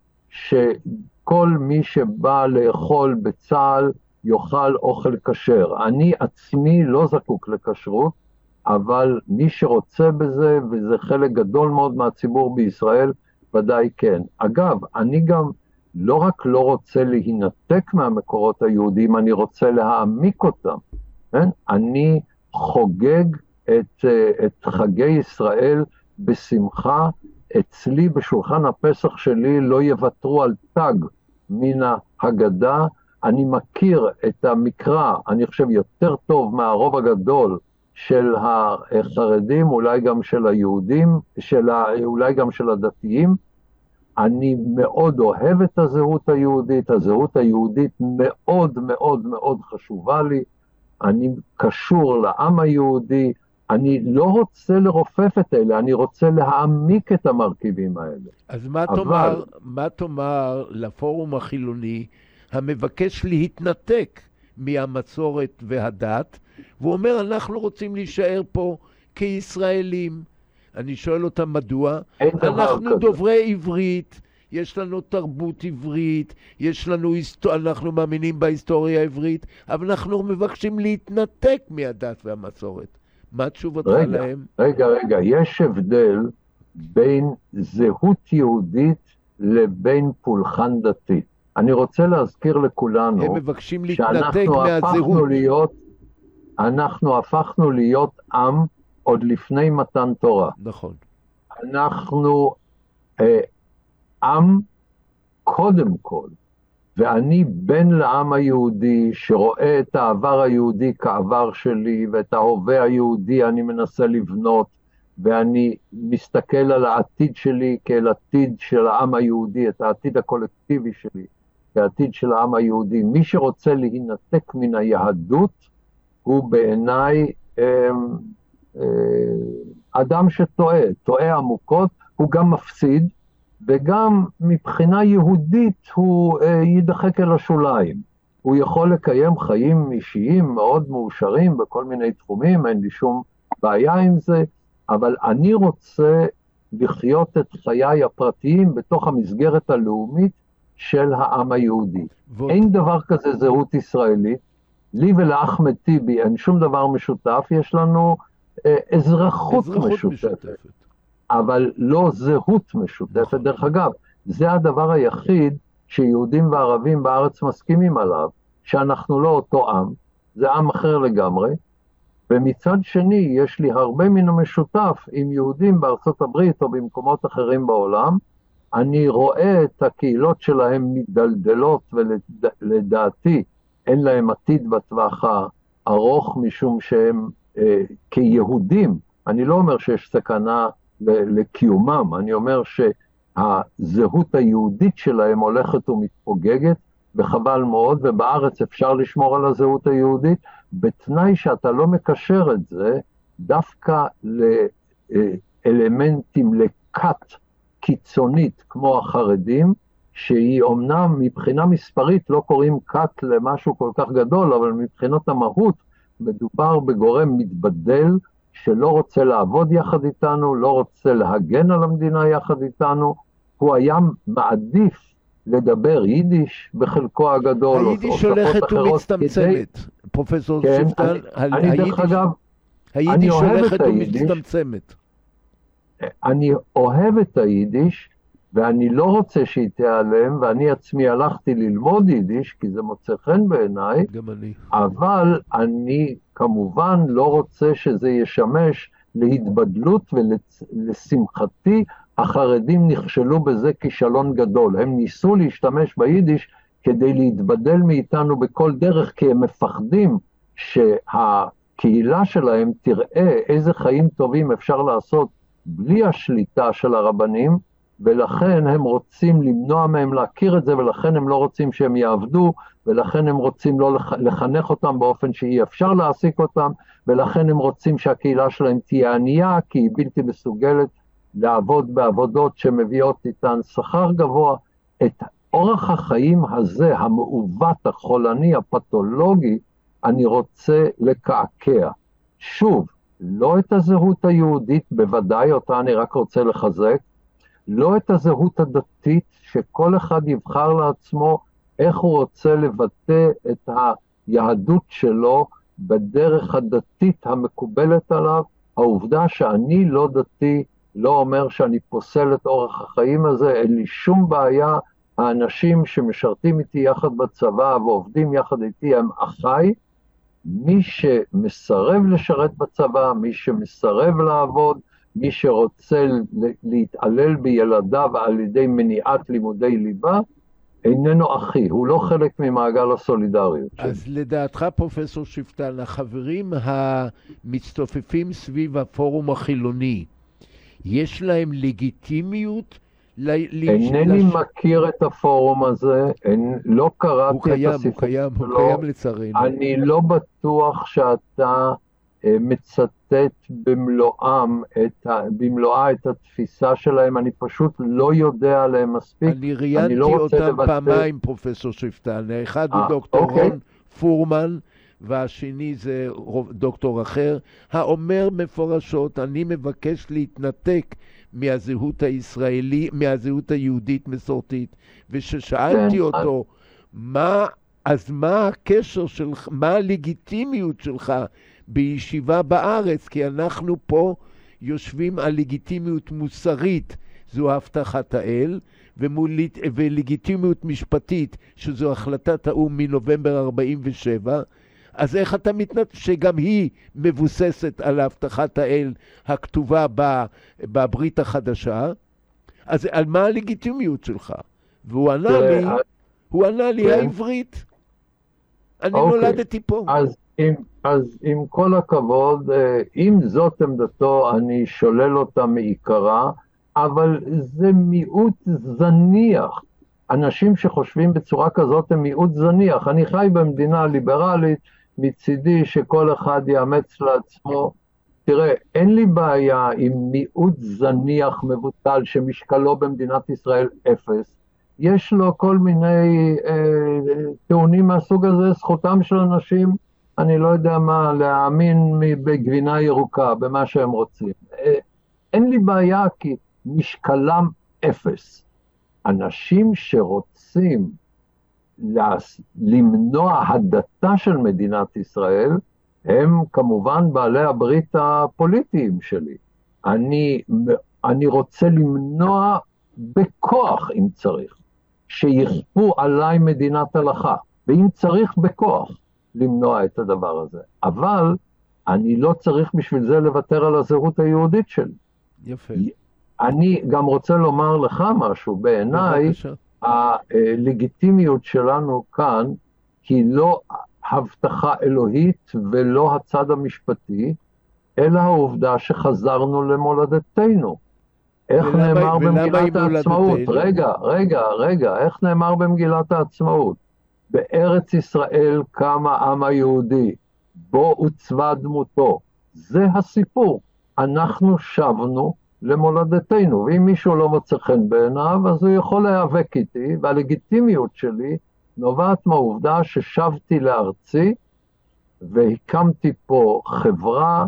שכל מי שבא לאכול בצהל יאכל אוכל כשר. אני עצמי לא זקוק לכשרות, אבל מי שרוצה בזה, וזה חלק גדול מאוד מהציבור בישראל, ודאי כן. אגב, אני גם לא רק לא רוצה להינתק מהמקורות היהודיים, אני רוצה להעמיק אותם. כן? אני חוגג את חגי ישראל בשמחה. אצלי בשולחן הפסח שלי לא יוותרו על תג מן ההגדה. אני מכיר את המקרא, אני חושב יותר טוב מהרוב הגדול של החרדים, אולי גם של היהודים, אולי גם של הדתיים. אני מאוד אוהב את הזהות היהודית, הזהות היהודית מאוד מאוד מאוד חשובה לי, אני קשור לעם היהודי, אני לא רוצה לרופף את אלה, אני רוצה להעמיק את המרכיבים האלה. אז מה תאמר לפורום החילוני המבקש להתנתק מהמסורת והדת, והוא אומר אנחנו רוצים להישאר פה כישראלים? אני שואל אותם מדוע? אנחנו דוברי עברית, יש לנו תרבות עברית, אנחנו מאמינים בהיסטוריה העברית, אבל אנחנו מבקשים להתנתק מהדת והמסורת. מה תשובתך להם? רגע, יש הבדל בין זהות יהודית לבין פולחן דתי. אני רוצה להזכיר לכולנו, הם מבקשים להתנתק מהזהות. אנחנו הפכנו להיות עם עוד לפני מתן תורה. נכון. אנחנו עם קודם כל, ואני בן לעם היהודי שרואה את העבר היהודי כעבר שלי, ואת ההווה היהודי אני מנסה לבנות, ואני מסתכל על העתיד שלי כאל עתיד של העם היהודי, את העתיד הקולקטיבי שלי, כעתיד של העם היהודי. מי שרוצה להינתק מן היהדות, הוא בעיניי אדם טועה עמוקות, הוא גם מפסיד, וגם מבחינה יהודית הוא ידחק אל השוליים. הוא יכול לקיים חיים אישיים מאוד מאושרים בכל מיני תחומים, אין לי שום בעיה עם זה, אבל אני רוצה לחיות את חיי הפרטיים בתוך המסגרת הלאומית של העם היהודי. אין דבר כזה זהות ישראלית, לי ולאחמד טיבי אין שום דבר משותף, יש לנו אזרחות משותפת. אבל לא זהות משותפת. דרך אגב, זה הדבר היחיד שיהודים וערבים בארץ מסכימים עליו, שאנחנו לא אותו עם, זה עם אחר לגמרי, ומצד שני יש לי הרבה מן המשותף עם יהודים בארצות הברית או במקומות אחרים בעולם, אני רואה את הקהילות שלהם מדלדלות, ולדעתי אין להם עתיד בטווח הארוך, משום שהם כיהודים, אני לא אומר שיש סכנה לקיומם, אני אומר שהזהות היהודית שלהם הולכת ומתפוגגת, וחבל מאוד, ובארץ אפשר לשמור על הזהות היהודית, בתנאי שאתה לא מקשר את זה דווקא לאלמנטים, לכת קיצונית כמו החרדים, שהיא אומנם מבחינה מספרית לא קוראים כת למשהו כל כך גדול, אבל מבחינת המהות מדובר בגורם מתבדל, שלא רוצה לעבוד יחד איתנו, לא רוצה להגן על המדינה יחד איתנו, הוא היה מעדיף לדבר יידיש בחלקו הגדול. היידיש הולכת ומצטמצמת, פרופסור שפטן, היידיש הולכת ומצטמצמת. אני אוהב את היידיש, ואני לא רוצה שהיא תיעלם, ואני עצמי הלכתי ללמוד יידיש, כי זה מוצא חן בעיניי, גם אני. אבל אני כמובן לא רוצה שזה ישמש להתבדלות, ולשמחתי החרדים נכשלו בזה כישלון גדול. הם ניסו להשתמש ביידיש כדי להתבדל מאיתנו בכל דרך, כי הם מפחדים שהקהילה שלהם תראה איזה חיים טובים אפשר לעשות בלי השליטה של הרבנים, ולכן הם רוצים למנוע מהם להכיר את זה, ולכן הם לא רוצים שהם יעבדו, ולכן הם רוצים לא לחנך אותם באופן שאי אפשר להעסיק אותם, ולכן הם רוצים שהקהילה שלהם תהיה ענייה, כי היא בלתי מסוגלת לעבוד בעבודות שמביאות איתן שכר גבוה. את אורח החיים הזה, המעוות, החולני, הפתולוגי, אני רוצה לקעקע. שוב, לא את הזהות היהודית, בוודאי אותה אני רק רוצה לחזק, לא את הזהות הדתית, שכל אחד יבחר לעצמו איך הוא רוצה לבטא את היהדות שלו בדרך הדתית המקובלת עליו. העובדה שאני לא דתי לא אומר שאני פוסל את אורח החיים הזה, אין לי שום בעיה. האנשים שמשרתים איתי יחד בצבא ועובדים יחד איתי הם אחיי. מי שמסרב לשרת בצבא, מי שמסרב לעבוד, מי שרוצה להתעלל בילדיו על ידי מניעת לימודי ליבה, איננו אחי, הוא לא חלק ממעגל הסולידריות. אז לדעתך פרופסור שפטן, החברים המצטופפים סביב הפורום החילוני, יש להם לגיטימיות? אינני מכיר את הפורום הזה, לא קראתי את הספרות שלו. הוא קיים לצערנו. אני לא בטוח שאתה מצטט במלואה את התפיסה שלהם, אני פשוט לא יודע עליהם מספיק. אני ראיינתי אותם פעמיים, פרופסור שפטן. האחד הוא דוקטור רון פורמן, והשני זה דוקטור אחר, האומר מפורשות, אני מבקש להתנתק מהזהות הישראלי, מהזהות היהודית מסורתית, וששאלתי אותו, מה הקשר שלך, מה הלגיטימיות שלך בישיבה בארץ, כי אנחנו פה יושבים על לגיטימיות מוסרית, זו הבטחת האל, ולגיטימיות משפטית, שזו החלטת האו"ם מנובמבר 47, אז איך אתה מתנתק, שגם היא מבוססת על הבטחת האל הכתובה בברית החדשה, אז על מה הלגיטימיות שלך? והוא ענה לי העברית. אני נולדתי פה. אז עם כל הכבוד, אם זאת עמדתו, אני שולל אותה מעיקרה, אבל זה מיעוט זניח. אנשים שחושבים בצורה כזאת הם מיעוט זניח. אני חי במדינה ליברלית, מצידי שכל אחד יאמץ לעצמו. תראה, אין לי בעיה עם מיעוט זניח מבוטל שמשקלו במדינת ישראל 0. יש לו כל מיני טיעונים מהסוג הזה, זכותם של אנשים, אני לא יודע מה, להאמין בגבינה ירוקה, במה שהם רוצים. אין לי בעיה כי משקלם 0. אנשים שרוצים למנוע הדתה של מדינת ישראל, הם כמובן בעלי הברית הפוליטיים שלי. אני רוצה למנוע בכוח, אם צריך, שיכפו עליי מדינת הלכה, ואם צריך בכוח למנוע את הדבר הזה. אבל אני לא צריך בשביל זה לוותר על הזהות היהודית שלי. יפה. אני גם רוצה לומר לך משהו. בעיניי, הלגיטימיות שלנו כאן היא לא הבטחה אלוהית ולא הצד המשפטי, אלא העובדה שחזרנו למולדתנו. איך נאמר במגילת העצמאות? רגע, איך נאמר במגילת העצמאות? בארץ ישראל קם העם היהודי, בו עוצבה דמותו. זה הסיפור. אנחנו שבנו למולדתנו, ואם מישהו לא מוצא חן בעיניו, אז הוא יכול להיאבק איתי, והלגיטימיות שלי נובעת מהעובדה ששבתי לארצי, והקמתי פה חברה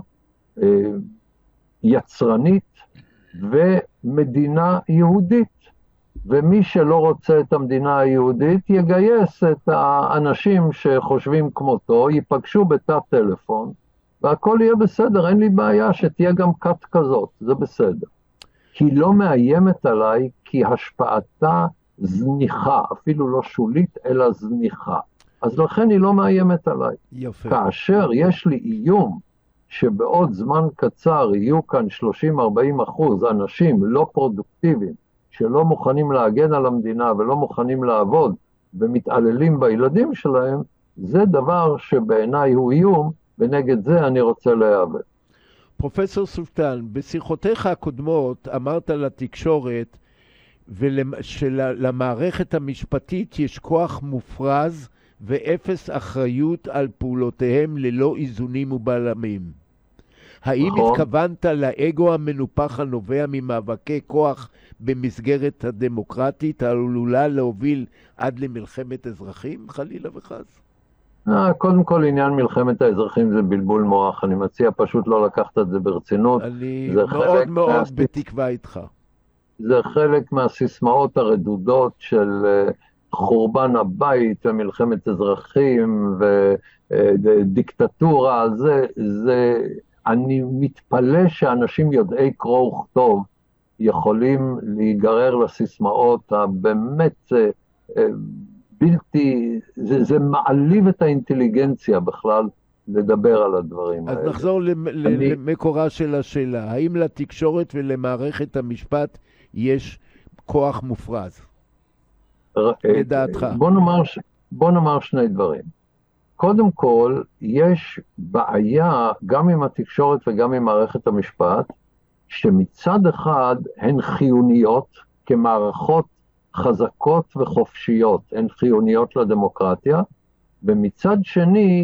יצרנית ומדינה יהודית. ומי שלא רוצה את המדינה היהודית יגייס את האנשים שחושבים כמותו, ייפגשו בתא טלפון, והכל יהיה בסדר, אין לי בעיה שתהיה גם קט כזאת, זה בסדר. היא לא מאיימת עליי כי השפעתה זניחה, אפילו לא שולית אלא זניחה. אז לכן היא לא מאיימת עליי. יפה. כאשר יש לי איום שבעוד זמן קצר יהיו כאן 30-40% אנשים לא פרודוקטיביים, שלא מוכנים להגן על המדינה ולא מוכנים לעבוד ומתעללים בילדים שלהם, זה דבר שבעיניי הוא איום, ונגד זה אני רוצה להיאבק. פרופסור סולטן, בשיחותיך הקודמות אמרת לתקשורת שלמערכת המשפטית יש כוח מופרז ואפס אחריות על פעולותיהם ללא איזונים ובלמים. האם התכוונת לאגו המנופח הנובע ממאבקי כוח במסגרת הדמוקרטית העלולה להוביל עד למלחמת אזרחים, חלילה וחס? קודם כל עניין מלחמת האזרחים זה בלבול מוח, אני מציע פשוט לא לקחת את זה ברצינות. אני מאוד בתקווה איתך. זה חלק מהסיסמאות הרדודות של חורבן הבית ומלחמת אזרחים ודיקטטורה, אני מתפלא שאנשים יודעי קרוא וכתוב יכולים להיגרר לסיסמאות הבאמת בלתי, זה מעליב את האינטליגנציה בכלל לדבר על הדברים האלה. אז נחזור למקורה של השאלה, האם לתקשורת ולמערכת המשפט יש כוח מופרז? לדעתך. בוא נאמר שני דברים. קודם כל, יש בעיה גם עם התקשורת וגם עם מערכת המשפט, שמצד אחד הן חיוניות כמערכות חזקות וחופשיות, הן חיוניות לדמוקרטיה, ומצד שני,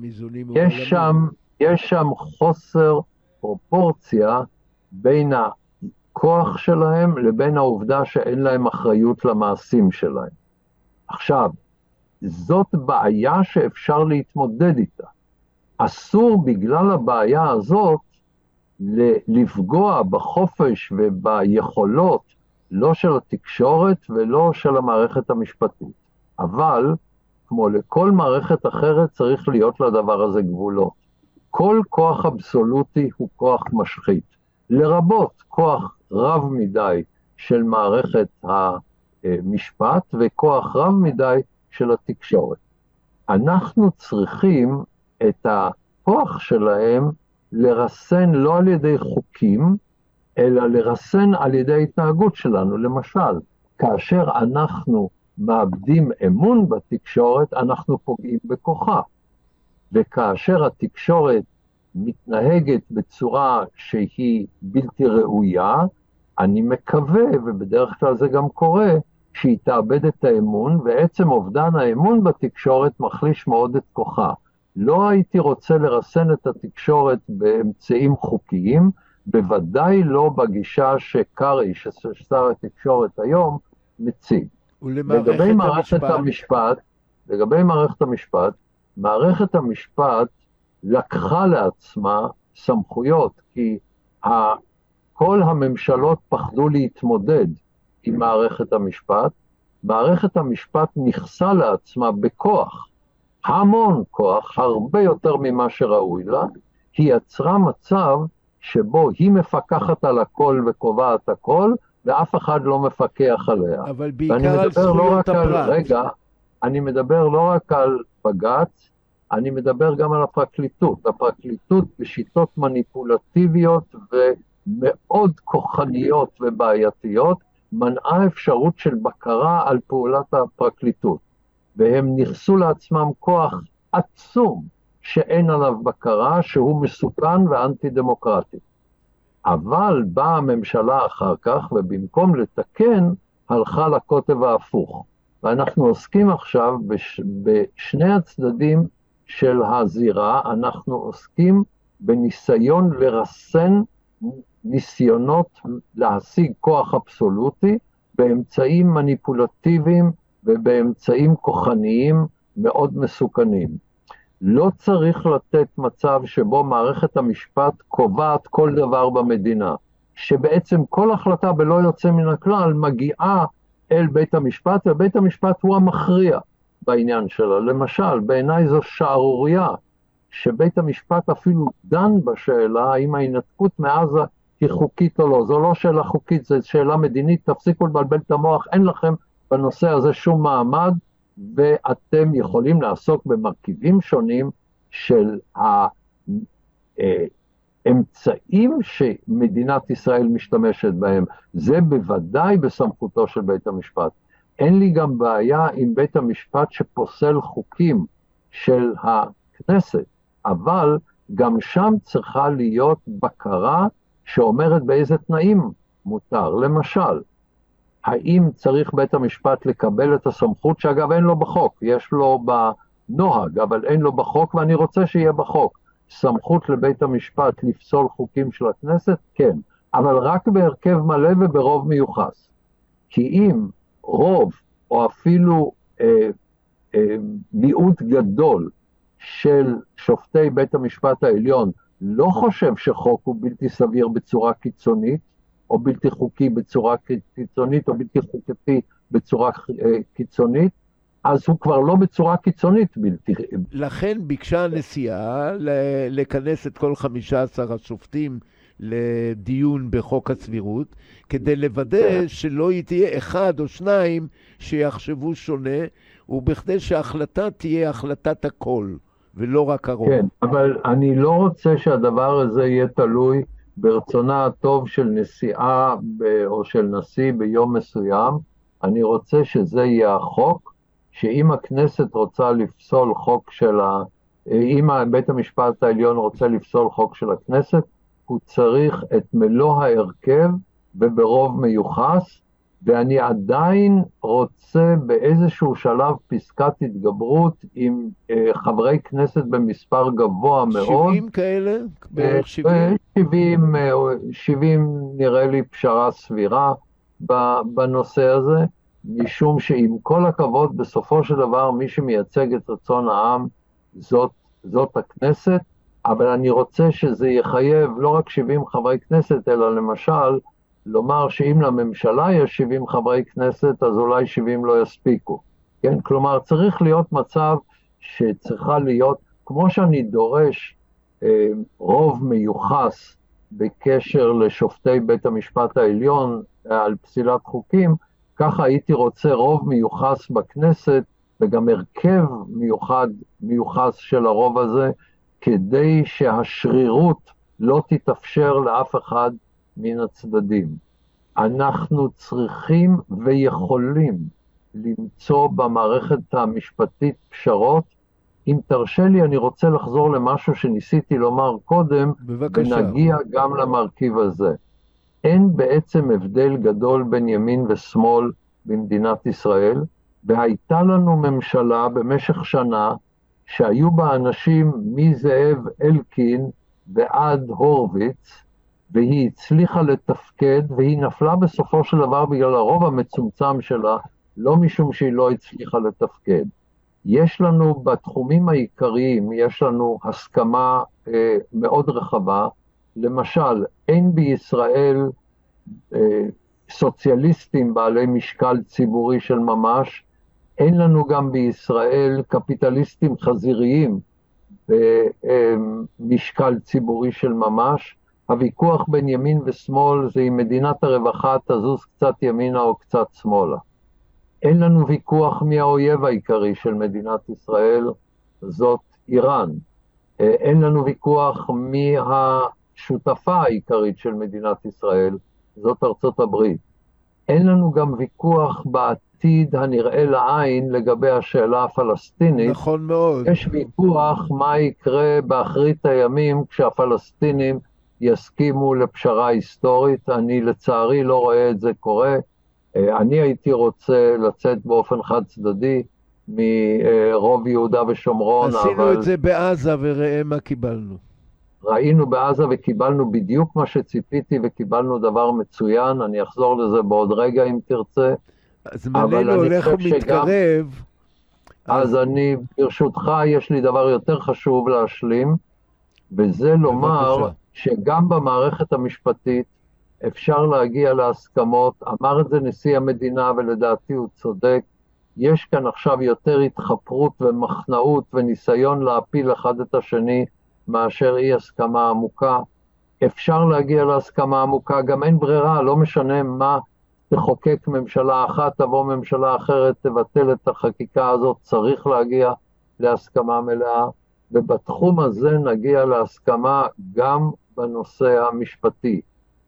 יש שם חוסר פרופורציה בין הכוח שלהם לבין העובדה שאין להם אחריות למעשים שלהם. עכשיו, זאת בעיה שאפשר להתמודד איתה. אסור בגלל הבעיה הזאת לפגוע בחופש וביכולות לא של התקשורת ולא של המערכת המשפטית. אבל, כמו לכל מערכת אחרת, צריך להיות לדבר הזה גבולות. כל כוח אבסולוטי הוא כוח משחית. לרבות כוח רב מדי של מערכת המשפט וכוח רב מדי של התקשורת. אנחנו צריכים את הכוח שלהם לרסן לא על ידי חוקים, אלא לרסן על ידי התנהגות שלנו. למשל, כאשר אנחנו מאבדים אמון בתקשורת, אנחנו פוגעים בכוחה. וכאשר התקשורת מתנהגת בצורה שהיא בלתי ראויה, אני מקווה, ובדרך כלל זה גם קורה, שהיא תאבד את האמון, ועצם אובדן האמון בתקשורת מחליש מאוד את כוחה. לא הייתי רוצה לרסן את התקשורת באמצעים חוקיים, בוודאי לא בגישה שקרי, ששר התקשורת היום, מציג. לגבי מערכת המשפט, מערכת המשפט לקחה לעצמה סמכויות, כי כל הממשלות פחדו להתמודד עם מערכת המשפט. מערכת המשפט נכסה לעצמה בכוח, המון כוח, הרבה יותר ממה שראוי לה. היא יצרה מצב שבו היא מפקחת על הכל וקובעת הכל, ואף אחד לא מפקח עליה. אבל בעיקר על זכויות הפרט. רגע, אני מדבר לא רק על בג"ץ, אני מדבר גם על הפרקליטות. הפרקליטות בשיטות מניפולטיביות מאוד כוחניות ובעייתיות, מנעה אפשרות של בקרה על פעולת הפרקליטות. והם נכסו לעצמם כוח עצום שאין עליו בקרה, שהוא מסוכן ואנטי דמוקרטי. אבל באה הממשלה אחר כך, ובמקום לתקן, הלכה לקוטב ההפוך. ואנחנו עוסקים עכשיו בשני הצדדים של הזירה, אנחנו עוסקים בניסיון לרסן ניסיונות להשיג כוח אבסולוטי, באמצעים מניפולטיביים ובאמצעים כוחניים מאוד מסוכנים. לא צריך לתת מצב שבו מערכת המשפט קובעת כל דבר במדינה, שבעצם כל החלטה בלא יוצא מן הכלל מגיעה אל בית המשפט, ובית המשפט הוא המכריע בעניין שלה. למשל, בעיניי זו שערוריה, שבית המשפט אפילו דן בשאלה האם ההינתקות מעזה היא חוקית או לא. זו לא שאלה חוקית, זו שאלה מדינית, תפסיקו לבלבל את המוח, אין לכם בנושא הזה שום מעמד, ואתם יכולים לעסוק במרכיבים שונים של האמצעים שמדינת ישראל משתמשת בהם. זה בוודאי בסמכותו של בית המשפט. אין לי גם בעיה עם בית המשפט שפוסל חוקים של הכנסת, אבל גם שם צריכה להיות בקרה שאומרת באיזה תנאים מותר. למשל, האם צריך בית המשפט לקבל את הסמכות, שאגב אין לו בחוק, יש לו בנוהג, אבל אין לו בחוק, ואני רוצה שיהיה בחוק. סמכות לבית המשפט לפסול חוקים של הכנסת? כן, אבל רק בהרכב מלא וברוב מיוחס. כי אם רוב, או אפילו מיעוט גדול של שופטי בית המשפט העליון, לא חושב שחוק הוא בלתי סביר בצורה קיצונית, או בלתי חוקי בצורה קיצונית, או בלתי חוקתי בצורה קיצונית, אז הוא כבר לא בצורה קיצונית בלתי... לכן ביקשה הנשיאה לכנס את כל 15 השופטים לדיון בחוק הסבירות, כדי לוודא שלא תהיה אחד או שניים שיחשבו שונה, ובכדי שההחלטה תהיה החלטת הכל, ולא רק הרוב. כן, אבל אני לא רוצה שהדבר הזה יהיה תלוי ברצונה הטוב של נשיאה או של נשיא ביום מסוים. אני רוצה שזה יהיה החוק, שאם הכנסת רוצה לפסול חוק אם בית המשפט העליון רוצה לפסול חוק של הכנסת, הוא צריך את מלוא ההרכב וברוב מיוחס, ואני עדיין רוצה באיזשהו שלב פסקת התגברות עם חברי כנסת במספר גבוה מאוד. 70 כאלה? בערך 70? 70 נראה לי פשרה סבירה בנושא הזה, משום שעם כל הכבוד בסופו של דבר מי שמייצג את רצון העם זאת הכנסת, אבל אני רוצה שזה יחייב לא רק 70 חברי כנסת, אלא למשל לומר שאם לממשלה יש 70 חברי כנסת, אז אולי 70 לא יספיקו. כן? כלומר, צריך להיות מצב שצריכה להיות, כמו שאני דורש רוב מיוחס בקשר לשופטי בית המשפט העליון על פסילת חוקים, ככה הייתי רוצה רוב מיוחס בכנסת, וגם הרכב מיוחס של הרוב הזה, כדי שהשרירות לא תתאפשר לאף אחד מן הצדדים. אנחנו צריכים ויכולים למצוא במערכת המשפטית פשרות. אם תרשה לי, אני רוצה לחזור למשהו שניסיתי לומר קודם, בבקשה. ונגיע גם למרכיב הזה. אין בעצם הבדל גדול בין ימין ושמאל במדינת ישראל, והייתה לנו ממשלה במשך שנה, שהיו בה אנשים מזאב אלקין ועד הורוביץ, והיא הצליחה לתפקד, והיא נפלה בסופו של דבר בגלל הרוב המצומצם שלה, לא משום שהיא לא הצליחה לתפקד. יש לנו בתחומים העיקריים, יש לנו הסכמה מאוד רחבה, למשל, אין בישראל סוציאליסטים בעלי משקל ציבורי של ממש, אין לנו גם בישראל קפיטליסטים חזיריים במשקל ציבורי של ממש. הוויכוח בין ימין ושמאל זה אם מדינת הרווחה תזוז קצת ימינה או קצת שמאלה. אין לנו ויכוח מי האויב העיקרי של מדינת ישראל, זאת איראן. אין לנו ויכוח מי השותפה העיקרית של מדינת ישראל, זאת ארצות הברית. אין לנו גם ויכוח בעתיד הנראה לעין לגבי השאלה הפלסטינית. נכון מאוד. יש ויכוח מה יקרה באחרית הימים כשהפלסטינים יסכימו לפשרה היסטורית. אני לצערי לא רואה את זה קורה. אני הייתי רוצה לצאת באופן חד צדדי מרוב יהודה ושומרון. עשינו את זה בעזה וראה מה קיבלנו. ראינו בעזה וקיבלנו בדיוק מה שציפיתי וקיבלנו דבר מצוין. אני אחזור לזה בעוד רגע אם תרצה. זמננו הולך ומתקרב. אז אני, ברשותך, יש לי דבר יותר חשוב להשלים, וזה לומר שגם במערכת המשפטית אפשר להגיע להסכמות. אמר את זה נשיא המדינה ולדעתי הוא צודק. יש כאן עכשיו יותר התחפרות ומחנאות וניסיון להפיל אחד את השני מאשר אי הסכמה עמוקה. אפשר להגיע להסכמה עמוקה, גם אין ברירה, לא משנה מה תחוקק ממשלה אחת, תבוא ממשלה אחרת, תבטל את החקיקה הזאת, צריך להגיע להסכמה מלאה, ובתחום הזה נגיע להסכמה גם בנושא המשפטי.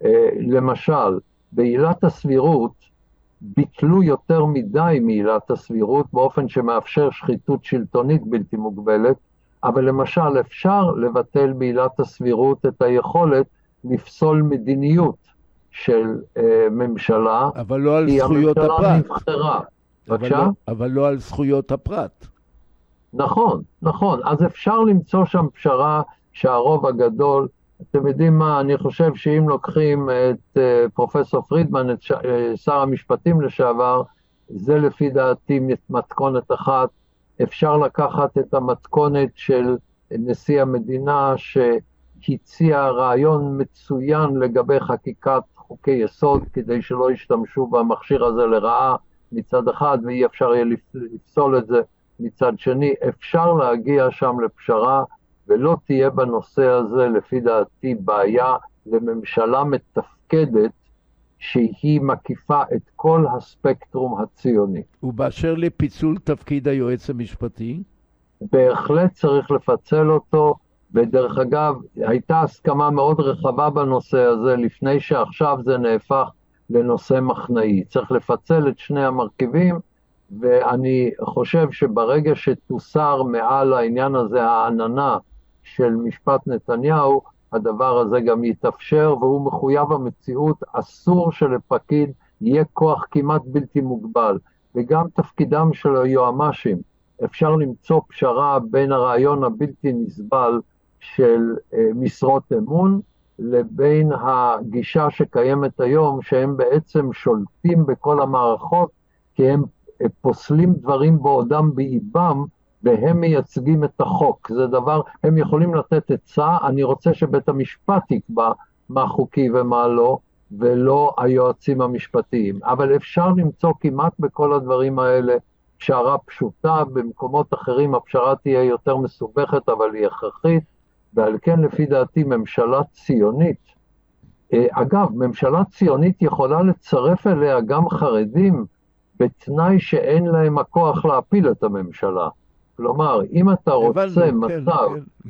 למשל, בעילת הסבירות, ביטלו יותר מדי מעילת הסבירות, באופן שמאפשר שחיתות שלטונית בלתי מוגבלת, אבל למשל אפשר לבטל בעילת הסבירות את היכולת לפסול מדיניות של ממשלה, אבל לא על זכויות הפרט. נבחרה. אבל לא על זכויות הפרט. נכון, נכון. אז אפשר למצוא שם פשרה שהרוב הגדול, אתם יודעים מה, אני חושב שאם לוקחים את פרופסור פרידמן, את שר המשפטים לשעבר, זה לפי דעתי מתכונת אחת. אפשר לקחת את המתכונת של נשיא המדינה שהציע רעיון מצוין לגבי חקיקת חוקי יסוד, כדי שלא ישתמשו במכשיר הזה לרעה מצד אחד, ואי אפשר יהיה לפסול את זה מצד שני. אפשר להגיע שם לפשרה, ולא תהיה בנושא הזה לפי דעתי בעיה לממשלה מתפקדת, שהיא מקיפה את כל הספקטרום הציוני. ובאשר לפיצול תפקיד היועץ המשפטי? בהחלט צריך לפצל אותו, ודרך אגב, הייתה הסכמה מאוד רחבה בנושא הזה, לפני שעכשיו זה נהפך לנושא מחנאי. צריך לפצל את שני המרכיבים, ואני חושב שברגע שתוסר מעל העניין הזה העננה של משפט נתניהו, הדבר הזה גם יתאפשר, והוא מחויב המציאות. אסור שלפקיד יהיה כוח כמעט בלתי מוגבל, וגם תפקידם של היועמ"שים. אפשר למצוא פשרה בין הרעיון הבלתי נסבל של משרות אמון, לבין הגישה שקיימת היום, שהם בעצם שולטים בכל המערכות, כי הם פוסלים דברים בעודם באיבם, והם מייצגים את החוק. זה דבר, הם יכולים לתת עצה, אני רוצה שבית המשפט יקבע מה חוקי ומה לא, ולא היועצים המשפטיים. אבל אפשר למצוא כמעט בכל הדברים האלה פשרה פשוטה. במקומות אחרים הפשרה תהיה יותר מסובכת, אבל היא הכרחית, ועל כן לפי דעתי ממשלה ציונית, אגב, ממשלה ציונית יכולה לצרף אליה גם חרדים, בתנאי שאין להם הכוח להפיל את הממשלה. כלומר, אם אתה רוצה מצב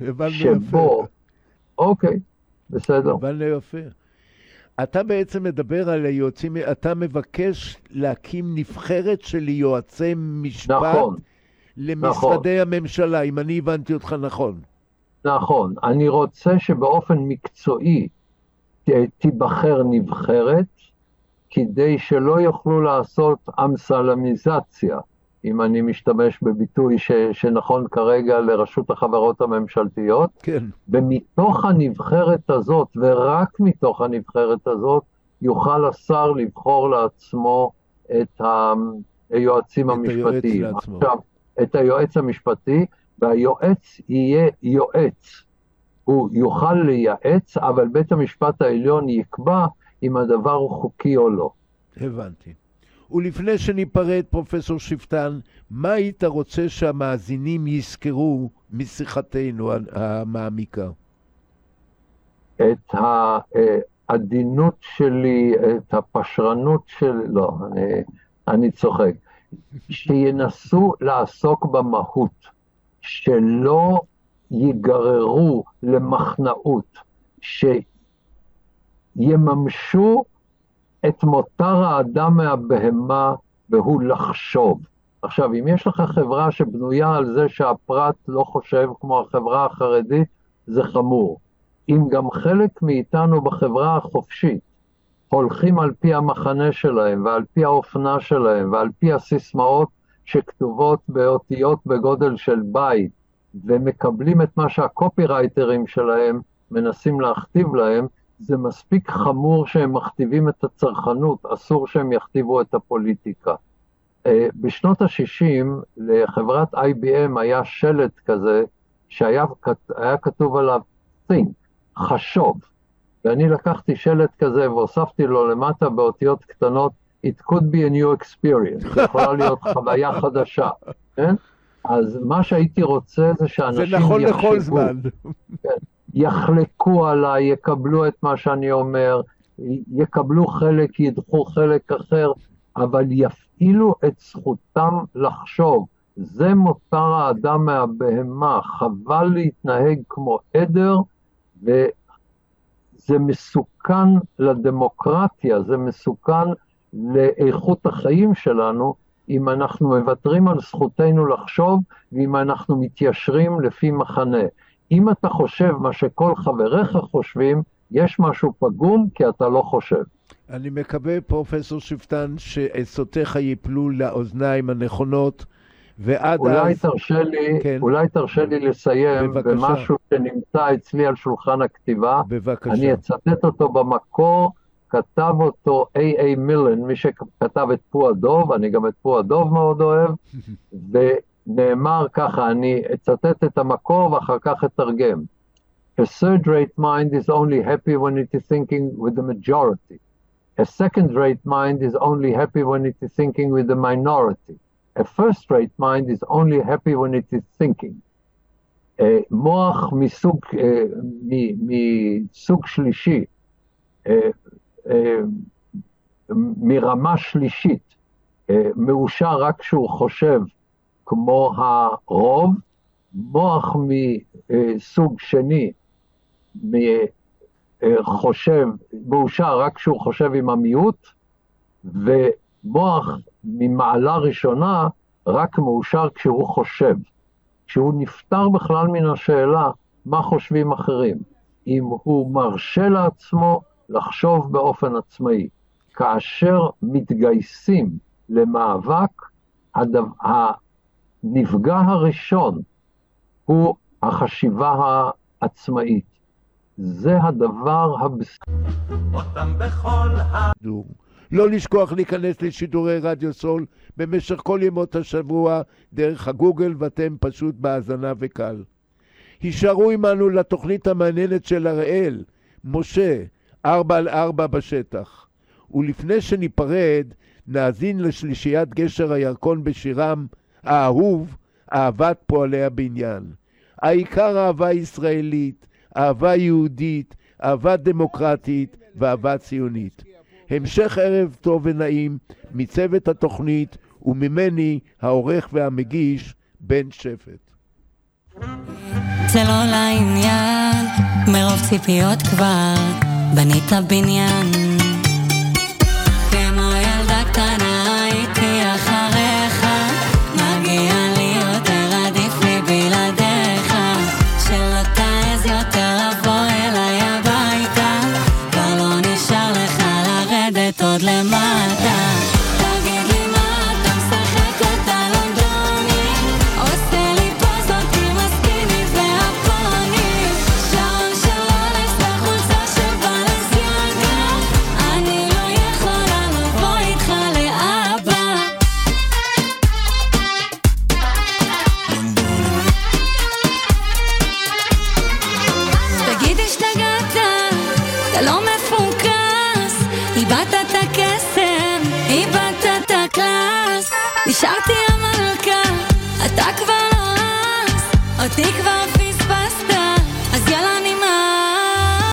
שבו... אוקיי, בסדר. הבנו יפה. אתה בעצם מדבר על היועצים, אתה מבקש להקים נבחרת של יועצי משפט למשרדי הממשלה, אם אני הבנתי אותך נכון. נכון. אני רוצה שבאופן מקצועי תיבחר נבחרת, כדי שלא יוכלו לעשות אמסלמיזציה, אם אני משתמש בביטוי שנכון כרגע לרשות החברות הממשלתיות. כן. ומתוך הנבחרת הזאת, ורק מתוך הנבחרת הזאת, יוכל השר לבחור לעצמו את היועצים המשפטיים. עכשיו, את היועץ המשפטי, והיועץ יהיה יועץ. הוא יוכל לייעץ, אבל בית המשפט העליון יקבע אם הדבר הוא חוקי או לא. הבנתי. ולפני שניפרד, פרופסור שפטן, מה היית רוצה שהמאזינים יזכרו משיחתנו המעמיקה? את העדינות שלי, את הפשרנות שלי, לא, אני צוחק. שינסו לעסוק במהות, שלא ייגררו למחנאות, יממשו את מותר האדם מהבהמה, והוא לחשוב. עכשיו, אם יש לך חברה שבנויה על זה שהפרט לא חושב כמו החברה החרדית, זה חמור. אם גם חלק מאיתנו בחברה החופשית הולכים על פי המחנה שלהם, ועל פי האופנה שלהם, ועל פי הסיסמאות שכתובות באותיות בגודל של בית, ומקבלים את מה שהקופירייטרים שלהם מנסים להכתיב להם, זה מספיק חמור שהם מכתיבים את הצרכנות, אסור שהם יכתיבו את הפוליטיקה. בשנות ה-60 לחברת IBM היה שלט כזה, שהיה כתוב עליו think, חשוב. ואני לקחתי שלט כזה והוספתי לו למטה באותיות קטנות, it could be a new experience, זה יכולה להיות חוויה חדשה. כן? אז מה שהייתי רוצה זה שאנשים זה נכון לכל זמן. כן, יחלקו עליי, יקבלו את מה שאני אומר, יקבלו חלק, ידחו חלק אחר, אבל יפעילו את זכותם לחשוב. זה מותר האדם מהבהמה, חבל להתנהג כמו עדר, וזה מסוכן לדמוקרטיה, זה מסוכן לאיכות החיים שלנו, אם אנחנו מוותרים על זכותנו לחשוב, ואם אנחנו מתיישרים לפי מחנה. אם אתה חושב מה שכל חבריך חושבים, יש משהו פגום כי אתה לא חושב. אני מקווה, פרופסור שפטן, שעצותיך ייפלו לאוזניים הנכונות, ועד אז... אולי תרשה לי לסיים במשהו שנמצא אצלי על שולחן הכתיבה. בבקשה. אני אצטט אותו במקור, כתב אותו A.A. מילן, מי שכתב את פוע דוב, אני גם את פוע דוב מאוד אוהב, ונאמר ככה, אני אצטט את המקור ואחר כך אתרגם. A third-rate mind is only happy when it is thinking with the majority. A second-rate mind is only happy when it is thinking with the minority. A first-rate mind is only happy when it is thinking. מוח מסוג שלישי, מרמה שלישית, מאושר רק כשהוא חושב כמו הרוב, מוח מסוג שני, מאושר רק כשהוא חושב עם המיעוט, ומוח ממעלה ראשונה רק מאושר כשהוא חושב, כשהוא נפטר בכלל מן השאלה מה חושבים אחרים, אם הוא מרשה לעצמו לחשוב באופן עצמאי. כאשר מתגייסים למאבק, הנפגע הראשון הוא החשיבה העצמאית. זה הדבר לא לשכוח להיכנס לשידורי רדיו סול במשך כל ימות השבוע דרך הגוגל, ואתם פשוט בהאזנה וקל. הישארו עמנו לתוכנית המעניינת של הראל, משה, 4x4 בשטח. ולפני שניפרד, נאזין לשלישיית גשר הירקון בשירם האהוב, אהבת פועלי הבניין. העיקר אהבה ישראלית, אהבה יהודית, אהבה דמוקרטית ואהבה ציונית. המשך ערב טוב ונעים מצוות התוכנית וממני העורך והמגיש בן שפט. זה לא לעניין, מרוב ציפיות כבר בנית בניין, כמו ילדה קטנה הייתי אחריך, מגיע לי יותר, עדיף לי בלעדיך, שלא תעז יותר לבוא אליי הביתה, כבר לא נשאר לך לרדת עוד למטה. תגיד לי מה אתה משחק אותה לונדוני, עושה לי פוזות עם הסקיני והפוני, שעון של רולקס לחולצה של בלנסיאגה, אני לא יכולה לבוא איתך לאבא. תגיד השתגעת, אתה לא מפוקס, איבדת את הקסם, איבדת את הקלאס, נשארתי המלכה, אתה כבר לא אז, אותי כבר